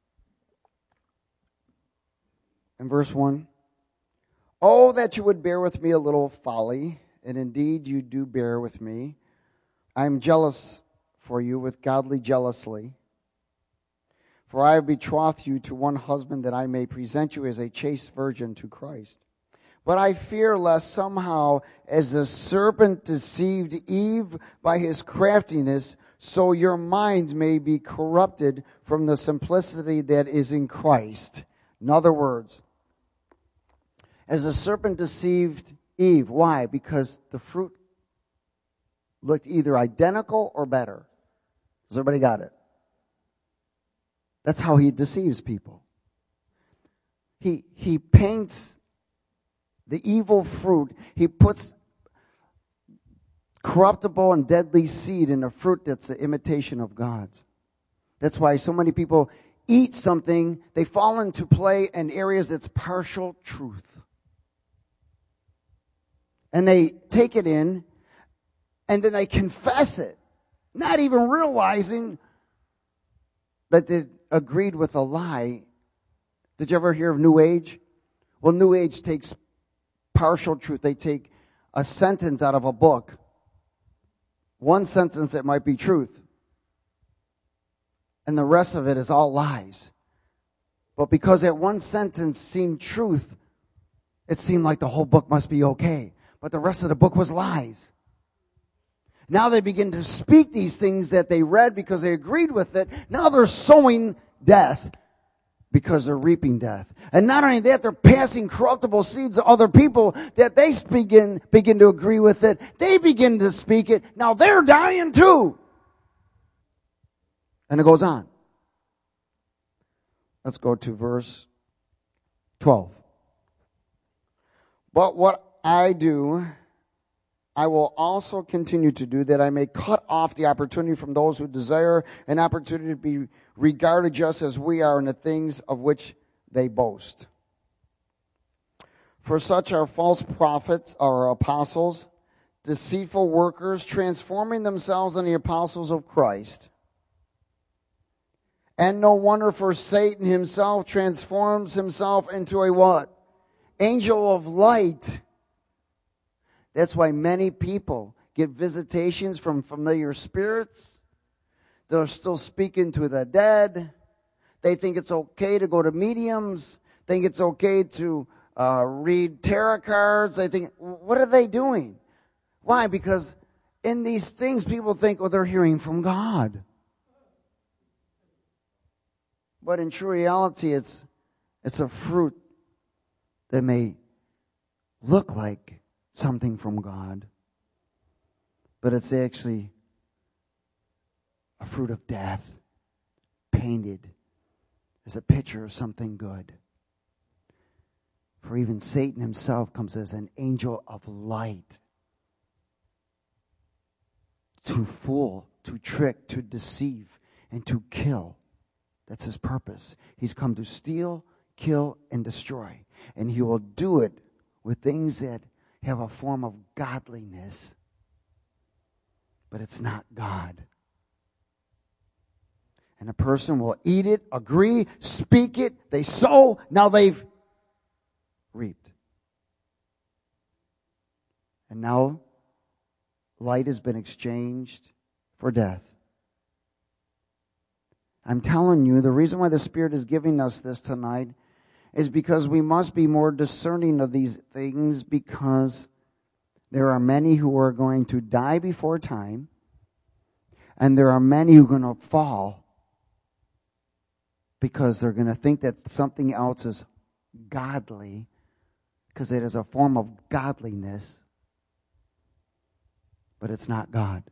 In verse one. Oh, that you would bear with me a little folly, and indeed you do bear with me. I am jealous for you with godly jealousy. For I have betrothed you to one husband that I may present you as a chaste virgin to Christ. But I fear lest somehow, as the serpent deceived Eve by his craftiness, so your minds may be corrupted from the simplicity that is in Christ. In other words, as the serpent deceived Eve. Why? Because the fruit looked either identical or better. Has everybody got it? That's how he deceives people. He, he paints the evil fruit. He puts corruptible and deadly seed in a fruit that's the imitation of God's. That's why so many people eat something, they fall into play in areas that's partial truth. And they take it in, and then they confess it, not even realizing that they agreed with a lie. Did you ever hear of New Age? Well, New Age takes partial truth. They take a sentence out of a book, one sentence that might be truth, and the rest of it is all lies. But because that one sentence seemed truth, it seemed like the whole book must be okay. But the rest of the book was lies. Now they begin to speak these things that they read because they agreed with it. Now they're sowing death because they're reaping death. And not only that, they're passing corruptible seeds to other people that they begin, begin to agree with it. They begin to speak it. Now they're dying too. And it goes on. Let's go to verse twelve. But what I do, I will also continue to do, that I may cut off the opportunity from those who desire an opportunity to be regarded just as we are in the things of which they boast. For such are false prophets or apostles, deceitful workers, transforming themselves into the apostles of Christ. And no wonder, for Satan himself transforms himself into a what? Angel of light. That's why many people get visitations from familiar spirits. They're still speaking to the dead. They think it's okay to go to mediums. They think it's okay to uh, read tarot cards. They think, what are they doing? Why? Because in these things, people think, oh, they're hearing from God. But in true reality, it's it's a fruit that may look like something from God, but it's actually a fruit of death, painted as a picture of something good. For even Satan himself comes as an angel of light to fool, to trick, to deceive, and to kill. That's his purpose. He's come to steal, kill, and destroy. And he will do it with things that have a form of godliness, but it's not God. And a person will eat it, agree, speak it, they sow, now they've reaped. And now light has been exchanged for death. I'm telling you, the reason why the Spirit is giving us this tonight is because we must be more discerning of these things, because there are many who are going to die before time, and there are many who are going to fall because they're going to think that something else is godly, because it is a form of godliness, but it's not God.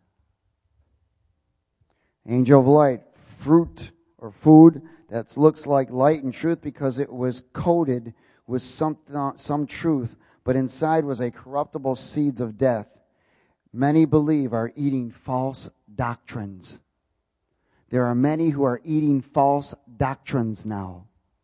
Angel of light, fruit or food that looks like light and truth because it was coated with some, some truth, but inside was a corruptible seeds of death. Many believe are eating false doctrines. There are many who are eating false doctrines now.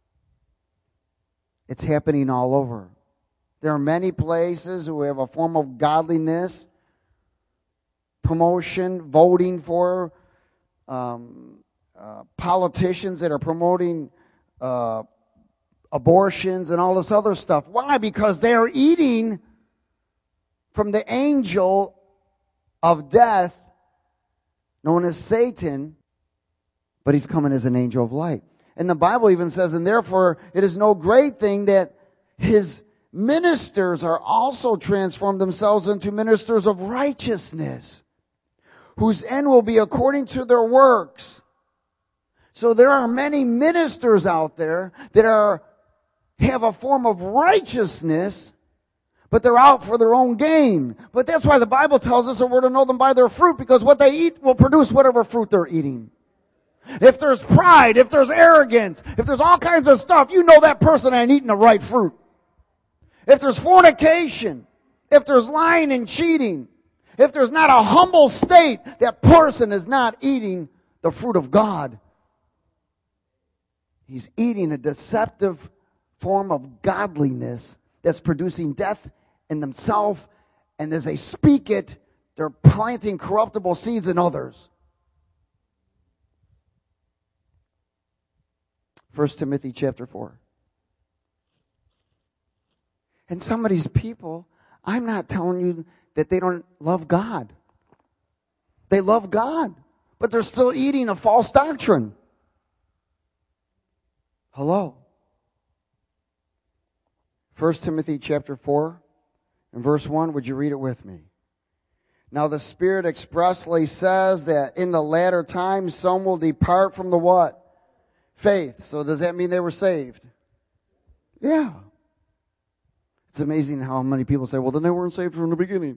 It's happening all over. There are many places who have a form of godliness, promotion, voting for um, uh, politicians that are promoting uh, abortions and all this other stuff. Why? Because they are eating from the angel of death, known as Satan, but he's coming as an angel of light. And the Bible even says, and therefore it is no great thing that his ministers are also transformed themselves into ministers of righteousness, whose end will be according to their works. So there are many ministers out there that are have a form of righteousness, but they're out for their own gain. But that's why the Bible tells us that we're to know them by their fruit, because what they eat will produce whatever fruit they're eating. If there's pride, if there's arrogance, if there's all kinds of stuff, you know that person ain't eating the right fruit. If there's fornication, if there's lying and cheating, if there's not a humble state, that person is not eating the fruit of God. He's eating a deceptive form of godliness that's producing death in themselves, and as they speak it, they're planting corruptible seeds in others. First Timothy chapter four. And some of these people, I'm not telling you that they don't love God. They love God, but they're still eating a false doctrine. Hello. First Timothy chapter four and verse one, would you read it with me? Now the Spirit expressly says that in the latter times some will depart from the what? Faith. So does that mean they were saved? Yeah. It's amazing how many people say, well, then they weren't saved from the beginning.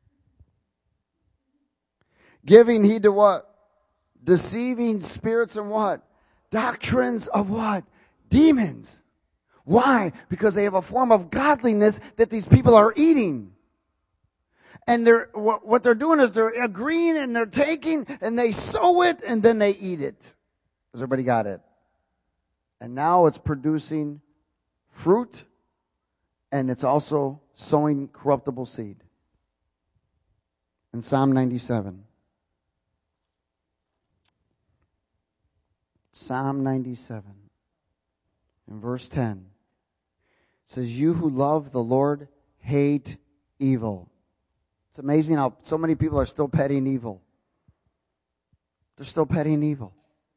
Giving heed to what? Deceiving spirits and what? Doctrines of what? Demons. Why? Because they have a form of godliness that these people are eating. And they're, what, what they're doing is they're agreeing and they're taking and they sow it and then they eat it. Has everybody got it? And now it's producing fruit and it's also sowing corruptible seed. In Psalm ninety-seven. Psalm ninety-seven. In verse ten. It says, you who love the Lord hate evil. It's amazing how so many people are still petting evil. They're still petting evil.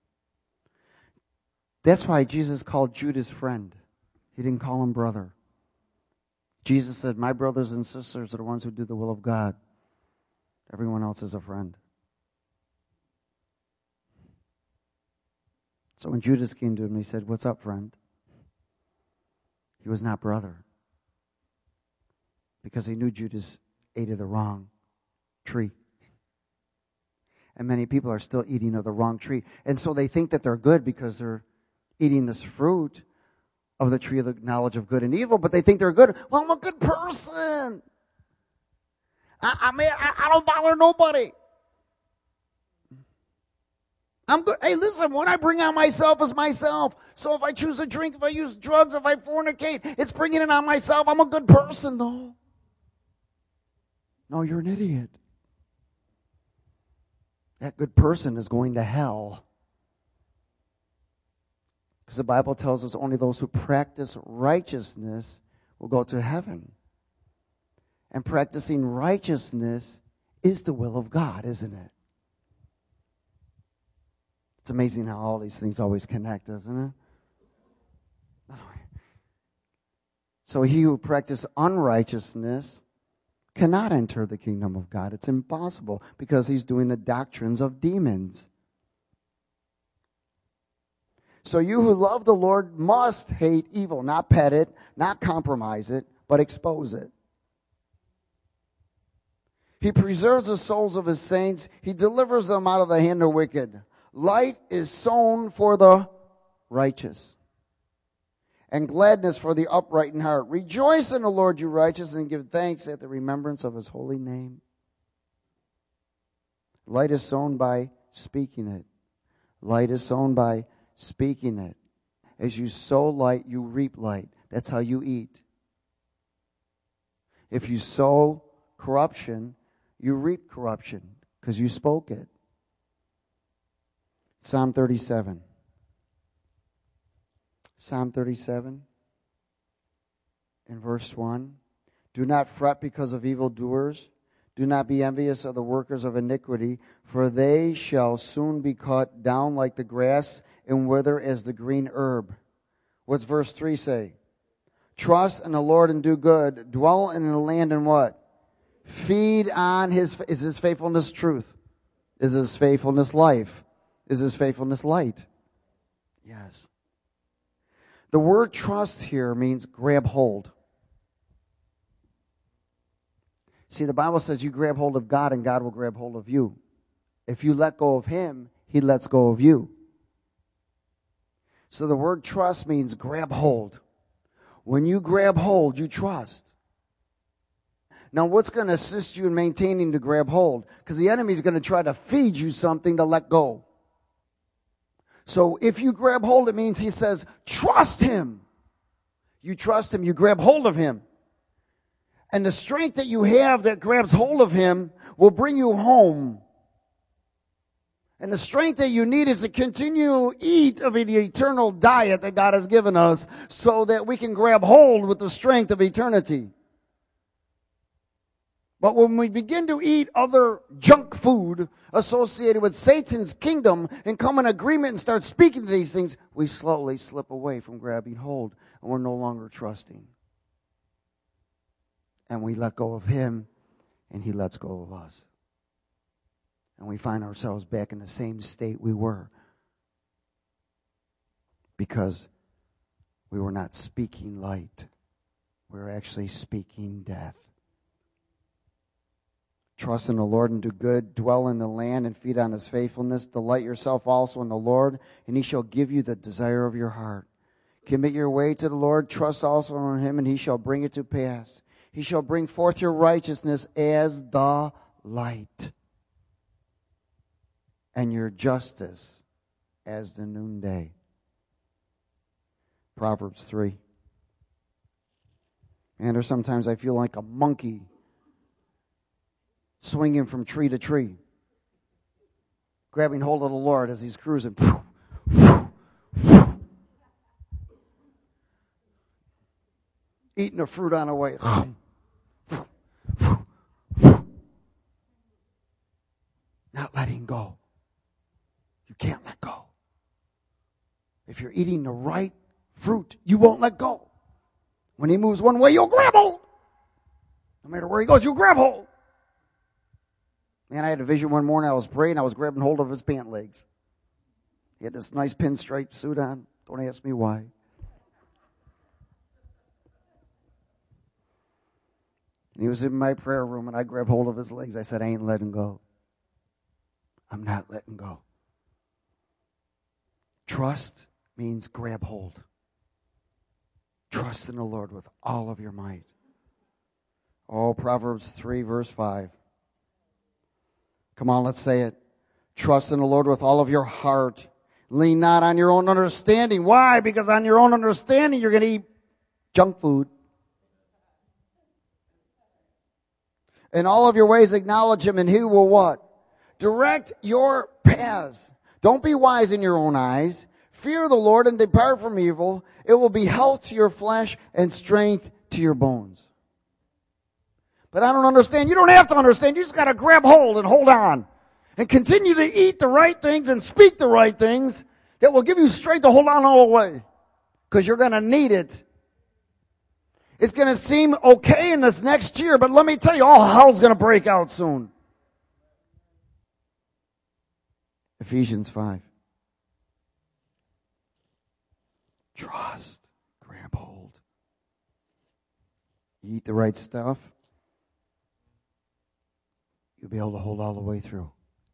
That's why Jesus called Judas friend. He didn't call him brother. Jesus said, my brothers and sisters are the ones who do the will of God. Everyone else is a friend. So when Judas came to him, he said, what's up, friend? He was not brother. Because he knew Judas ate of the wrong tree. And many people are still eating of the wrong tree. And so they think that they're good because they're eating this fruit of the tree of the knowledge of good and evil, but they think they're good. Well, I'm a good person. I, I mean, I, I don't bother nobody. I'm good. Hey, listen, when I bring out myself as myself, so if I choose a drink, if I use drugs, if I fornicate, it's bringing it on myself. I'm a good person, though. No, you're an idiot. That good person is going to hell. Because the Bible tells us only those who practice righteousness will go to heaven. And practicing righteousness is the will of God, isn't it? It's amazing how all these things always connect, isn't it? So he who practices unrighteousness cannot enter the kingdom of God. It's impossible because he's doing the doctrines of demons. So you who love the Lord must hate evil, not pet it, not compromise it, but expose it. He preserves the souls of his saints. He delivers them out of the hand of the wicked. Light is sown for the righteous, and gladness for the upright in heart. Rejoice in the Lord, you righteous, and give thanks at the remembrance of his holy name. Light is sown by speaking it. Light is sown by speaking it. As you sow light, you reap light. That's how you eat. If you sow corruption, you reap corruption because you spoke it. Psalm thirty-seven. Psalm thirty-seven, in verse one. Do not fret because of evildoers. Do not be envious of the workers of iniquity, for they shall soon be cut down like the grass and wither as the green herb. What's verse three say? Trust in the Lord and do good. Dwell in the land and what? Feed on his, is his faithfulness truth? Is his faithfulness life? Is his faithfulness light? Yes. The word trust here means grab hold. See, the Bible says you grab hold of God and God will grab hold of you. If you let go of him, he lets go of you. So the word trust means grab hold. When you grab hold, you trust. Now, what's going to assist you in maintaining the grab hold? Because the enemy is going to try to feed you something to let go. So if you grab hold, it means he says, trust him. You trust him, you grab hold of him. And the strength that you have that grabs hold of him will bring you home. And the strength that you need is to continue to eat of the eternal diet that God has given us so that we can grab hold with the strength of eternity. But when we begin to eat other junk food associated with Satan's kingdom and come in agreement and start speaking to these things, we slowly slip away from grabbing hold and we're no longer trusting. And we let go of him and he lets go of us. And we find ourselves back in the same state we were because we were not speaking light. We were actually speaking death. Trust in the Lord and do good. Dwell in the land and feed on his faithfulness. Delight yourself also in the Lord, and he shall give you the desire of your heart. Commit your way to the Lord. Trust also in him, and he shall bring it to pass. He shall bring forth your righteousness as the light, and your justice as the noonday. Proverbs three. And there's sometimes I feel like a monkey swinging from tree to tree, grabbing hold of the Lord as he's cruising. Eating the fruit on the way. Not letting go. You can't let go. If you're eating the right fruit, you won't let go. When he moves one way, you'll grab hold. No matter where he goes, you'll grab hold. Man, I had a vision one morning. I was praying. I was grabbing hold of his pant legs. He had this nice pinstripe suit on. Don't ask me why. And he was in my prayer room, and I grabbed hold of his legs. I said, I ain't letting go. I'm not letting go. Trust means grab hold. Trust in the Lord with all of your might. Oh, Proverbs three, verse five. Come on, let's say it. Trust in the Lord with all of your heart. Lean not on your own understanding. Why? Because on your own understanding, you're going to eat junk food. In all of your ways acknowledge him, and he will what? Direct your paths. Don't be wise in your own eyes. Fear the Lord and depart from evil. It will be health to your flesh and strength to your bones. But I don't understand. You don't have to understand. You just got to grab hold and hold on. And continue to eat the right things and speak the right things that will give you strength to hold on all the way. Because you're going to need it. It's going to seem okay in this next year, but let me tell you, all hell's going to break out soon. Ephesians five. Trust. Grab hold. You eat the right stuff, you'll be able to hold all the way through.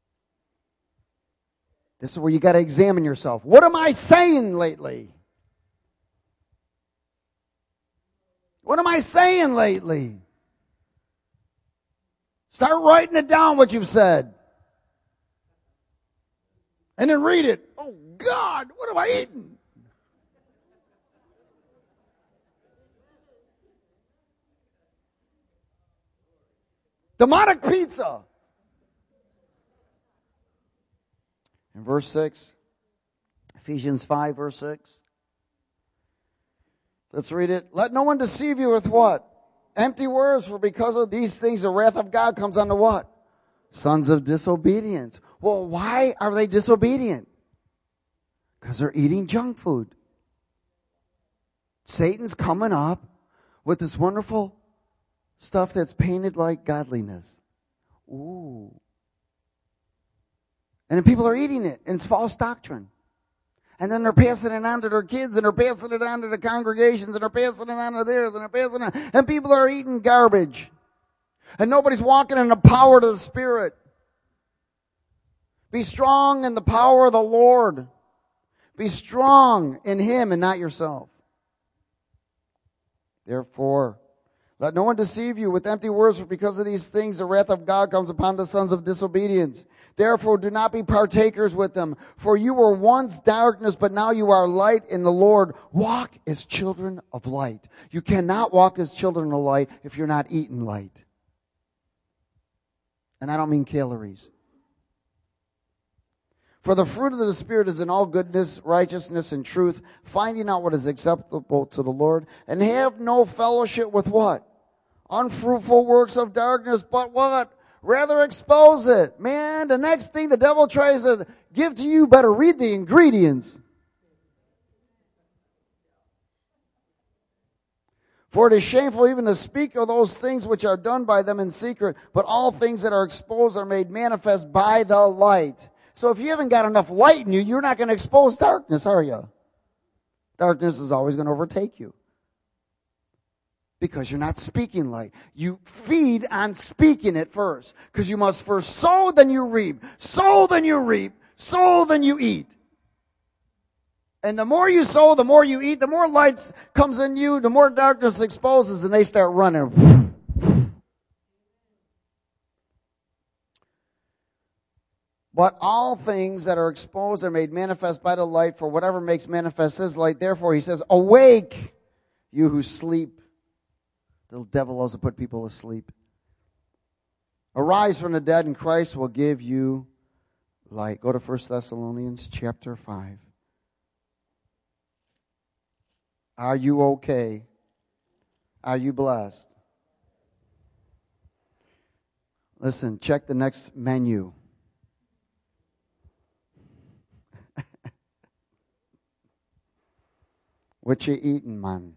This is where you got to examine yourself. What am I saying lately? What am I saying lately? Start writing it down, what you've said. And then read it. Oh, God, what am I eating? Demonic pizza. In verse six, Ephesians five, verse six. Let's read it. Let no one deceive you with what? Empty words, for because of these things the wrath of God comes on the what? Sons of disobedience. Well, why are they disobedient? Because they're eating junk food. Satan's coming up with this wonderful stuff that's painted like godliness. Ooh. And then people are eating it, and it's false doctrine. And then they're passing it on to their kids, and they're passing it on to the congregations, and they're passing it on to theirs, and they're passing it on. And people are eating garbage. And nobody's walking in the power of the Spirit. Be strong in the power of the Lord. Be strong in Him and not yourself. Therefore, let no one deceive you with empty words, for because of these things the wrath of God comes upon the sons of disobedience. Therefore, do not be partakers with them. For you were once darkness, but now you are light in the Lord. Walk as children of light. You cannot walk as children of light if you're not eating light. And I don't mean calories. For the fruit of the Spirit is in all goodness, righteousness, and truth, finding out what is acceptable to the Lord, and have no fellowship with what? Unfruitful works of darkness, but what? Rather expose it. Man, the next thing the devil tries to give to you, better read the ingredients. For it is shameful even to speak of those things which are done by them in secret, but all things that are exposed are made manifest by the light. So if you haven't got enough light in you, you're not going to expose darkness, are you? Darkness is always going to overtake you. Because you're not speaking light. You feed on speaking it first. Because you must first sow, then you reap. Sow, then you reap. Sow, then you eat. And the more you sow, the more you eat, the more light comes in you, the more darkness exposes, and they start running. But all things that are exposed are made manifest by the light, for whatever makes manifest is light. Therefore, he says, awake, you who sleep. The devil loves to put people asleep. Arise from the dead, and Christ will give you light. Go to First Thessalonians chapter five. Are you okay? Are you blessed? Listen, check the next menu. What you eating, man?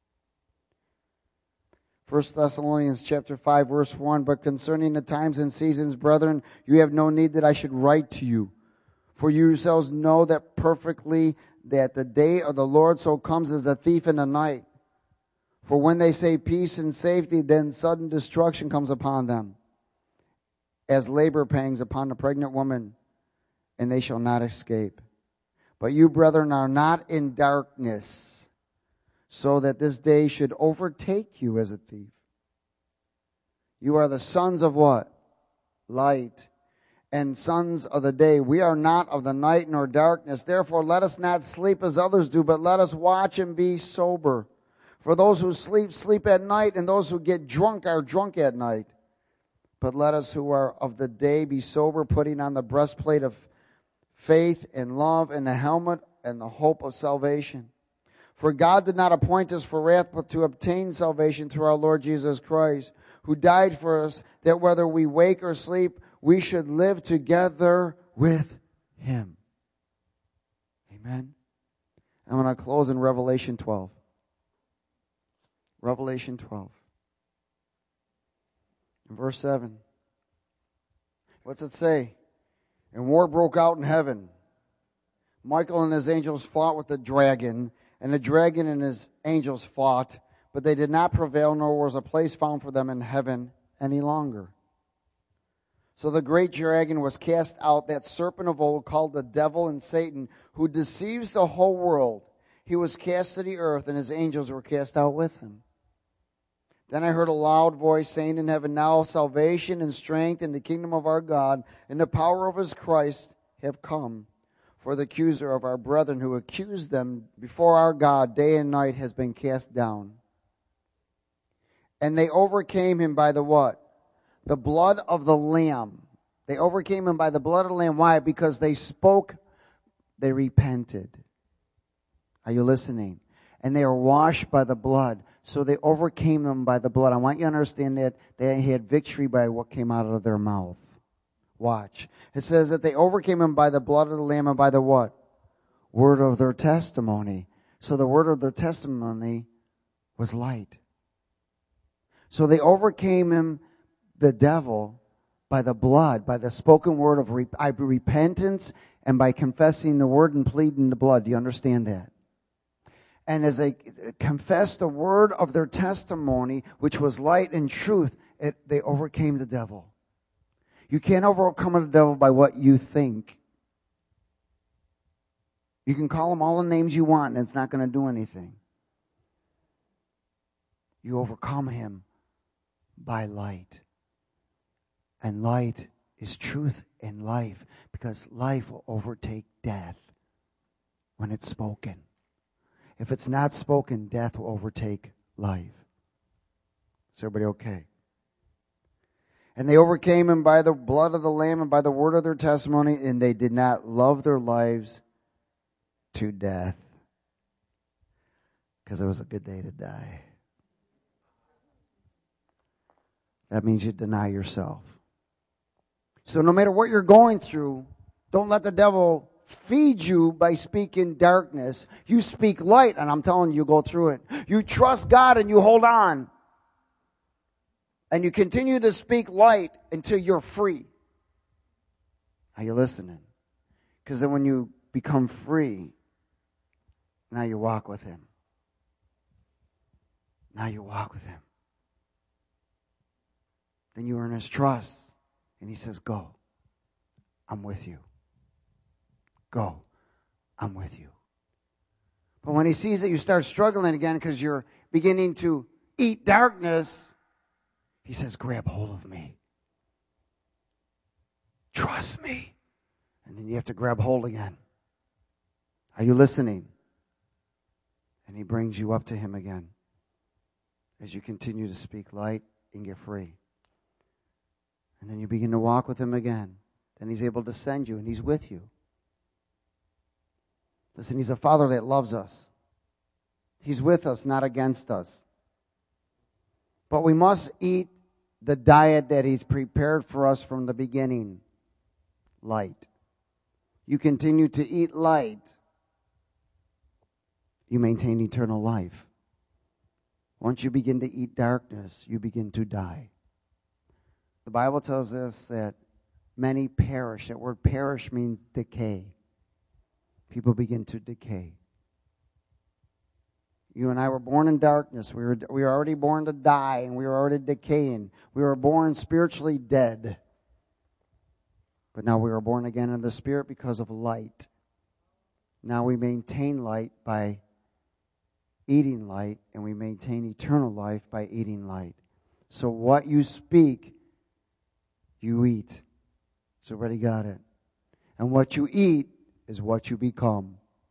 First Thessalonians chapter five, verse one, but concerning the times and seasons, brethren, you have no need that I should write to you. For you yourselves know that perfectly that the day of the Lord so comes as a thief in the night. For when they say peace and safety, then sudden destruction comes upon them, as labor pangs upon a pregnant woman, and they shall not escape. But you, brethren, are not in darkness, so that this day should overtake you as a thief. You are the sons of what? Light, and sons of the day. We are not of the night nor darkness. Therefore, let us not sleep as others do, but let us watch and be sober. For those who sleep, sleep at night, and those who get drunk are drunk at night. But let us who are of the day be sober, putting on the breastplate of faith and love, and the helmet and the hope of salvation. For God did not appoint us for wrath, but to obtain salvation through our Lord Jesus Christ, who died for us, that whether we wake or sleep, we should live together with Him. Amen. I'm going to close in Revelation twelve. Revelation twelve. Verse seven. What's it say? And war broke out in heaven. Michael and his angels fought with the dragon, and the dragon and his angels fought, but they did not prevail, nor was a place found for them in heaven any longer. So the great dragon was cast out, that serpent of old called the devil and Satan, who deceives the whole world. He was cast to the earth, and his angels were cast out with him. Then I heard a loud voice saying in heaven, now salvation and strength in the kingdom of our God and the power of His Christ have come. For the accuser of our brethren who accused them before our God day and night has been cast down. And they overcame him by the what? The blood of the Lamb. They overcame him by the blood of the Lamb. Why? Because they spoke, they repented. Are you listening? And they were washed by the blood. So they overcame them by the blood. I want you to understand that they had victory by what came out of their mouth. Watch. It says that they overcame him by the blood of the Lamb and by the what? Word of their testimony. So the word of their testimony was light. So they overcame him, the devil, by the blood, by the spoken word of repentance, and by confessing the word and pleading the blood. Do you understand that? And as they confessed the word of their testimony, which was light and truth, it, they overcame the devil. You can't overcome the devil by what you think. You can call him all the names you want, and it's not going to do anything. You overcome him by light. And light is truth and life, because life will overtake death when it's spoken. If it's not spoken, death will overtake life. Is everybody okay? And they overcame him by the blood of the Lamb and by the word of their testimony, and they did not love their lives to death. Because it was a good day to die. That means you deny yourself. So no matter what you're going through, don't let the devil feed you by speaking darkness. You speak light, and I'm telling you, you go through it. You trust God and you hold on. And you continue to speak light until you're free. Are you listening? Because then when you become free, now you walk with Him. Now you walk with Him. Then you earn His trust. And He says, go. I'm with you. Go. I'm with you. But when He sees that you start struggling again because you're beginning to eat darkness, He says, grab hold of me. Trust me. And then you have to grab hold again. Are you listening? And he brings you up to him again as you continue to speak light and get free. And then you begin to walk with him again. Then he's able to send you, and he's with you. Listen, he's a Father that loves us. He's with us, not against us. But we must eat the diet that he's prepared for us from the beginning. Light. You continue to eat light, you maintain eternal life. Once you begin to eat darkness, you begin to die. The Bible tells us that many perish. That word perish means decay. People begin to decay. You and I were born in darkness. We were, we were already born to die, and we were already decaying. We were born spiritually dead. But now we were born again in the Spirit because of light. Now we maintain light by eating light, and we maintain eternal life by eating light. So what you speak, you eat. So already got it. And what you eat is what you become.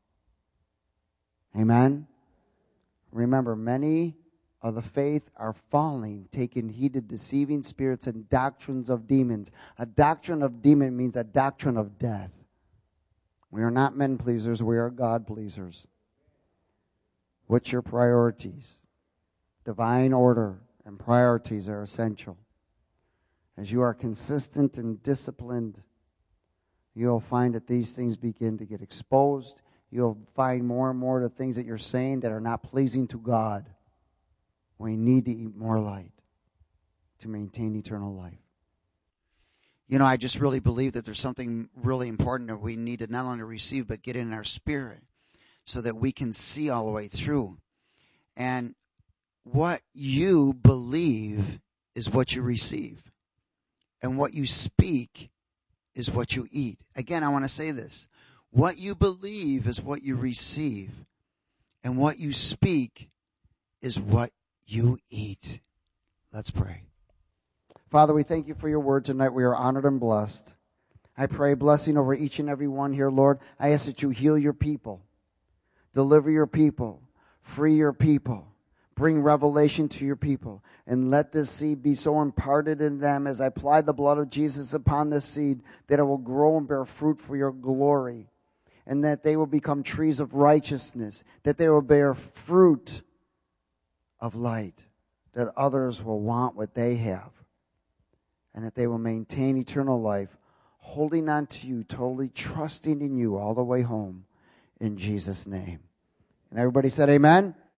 Amen? Remember, many of the faith are falling, taking heed to deceiving spirits and doctrines of demons. A doctrine of demon means a doctrine of death. We are not men pleasers, we are God pleasers. What's your priorities? Divine order and priorities are essential. As you are consistent and disciplined, you'll find that these things begin to get exposed. You'll find more and more the things that you're saying that are not pleasing to God. We need to eat more light to maintain eternal life. You know, I just really believe that there's something really important that we need to not only receive, but get in our spirit so that we can see all the way through. And what you believe is what you receive. And what you speak is what you eat. Again, I want to say this. What you believe is what you receive. And what you speak is what you eat. Let's pray. Father, we thank you for your word tonight. We are honored and blessed. I pray blessing over each and every one here, Lord. I ask that you heal your people. Deliver your people. Free your people. Bring revelation to your people. And let this seed be so imparted in them as I apply the blood of Jesus upon this seed that it will grow and bear fruit for your glory. And that they will become trees of righteousness. That they will bear fruit of light. That others will want what they have. And that they will maintain eternal life, holding on to you, totally trusting in you all the way home. In Jesus' name. And everybody said amen?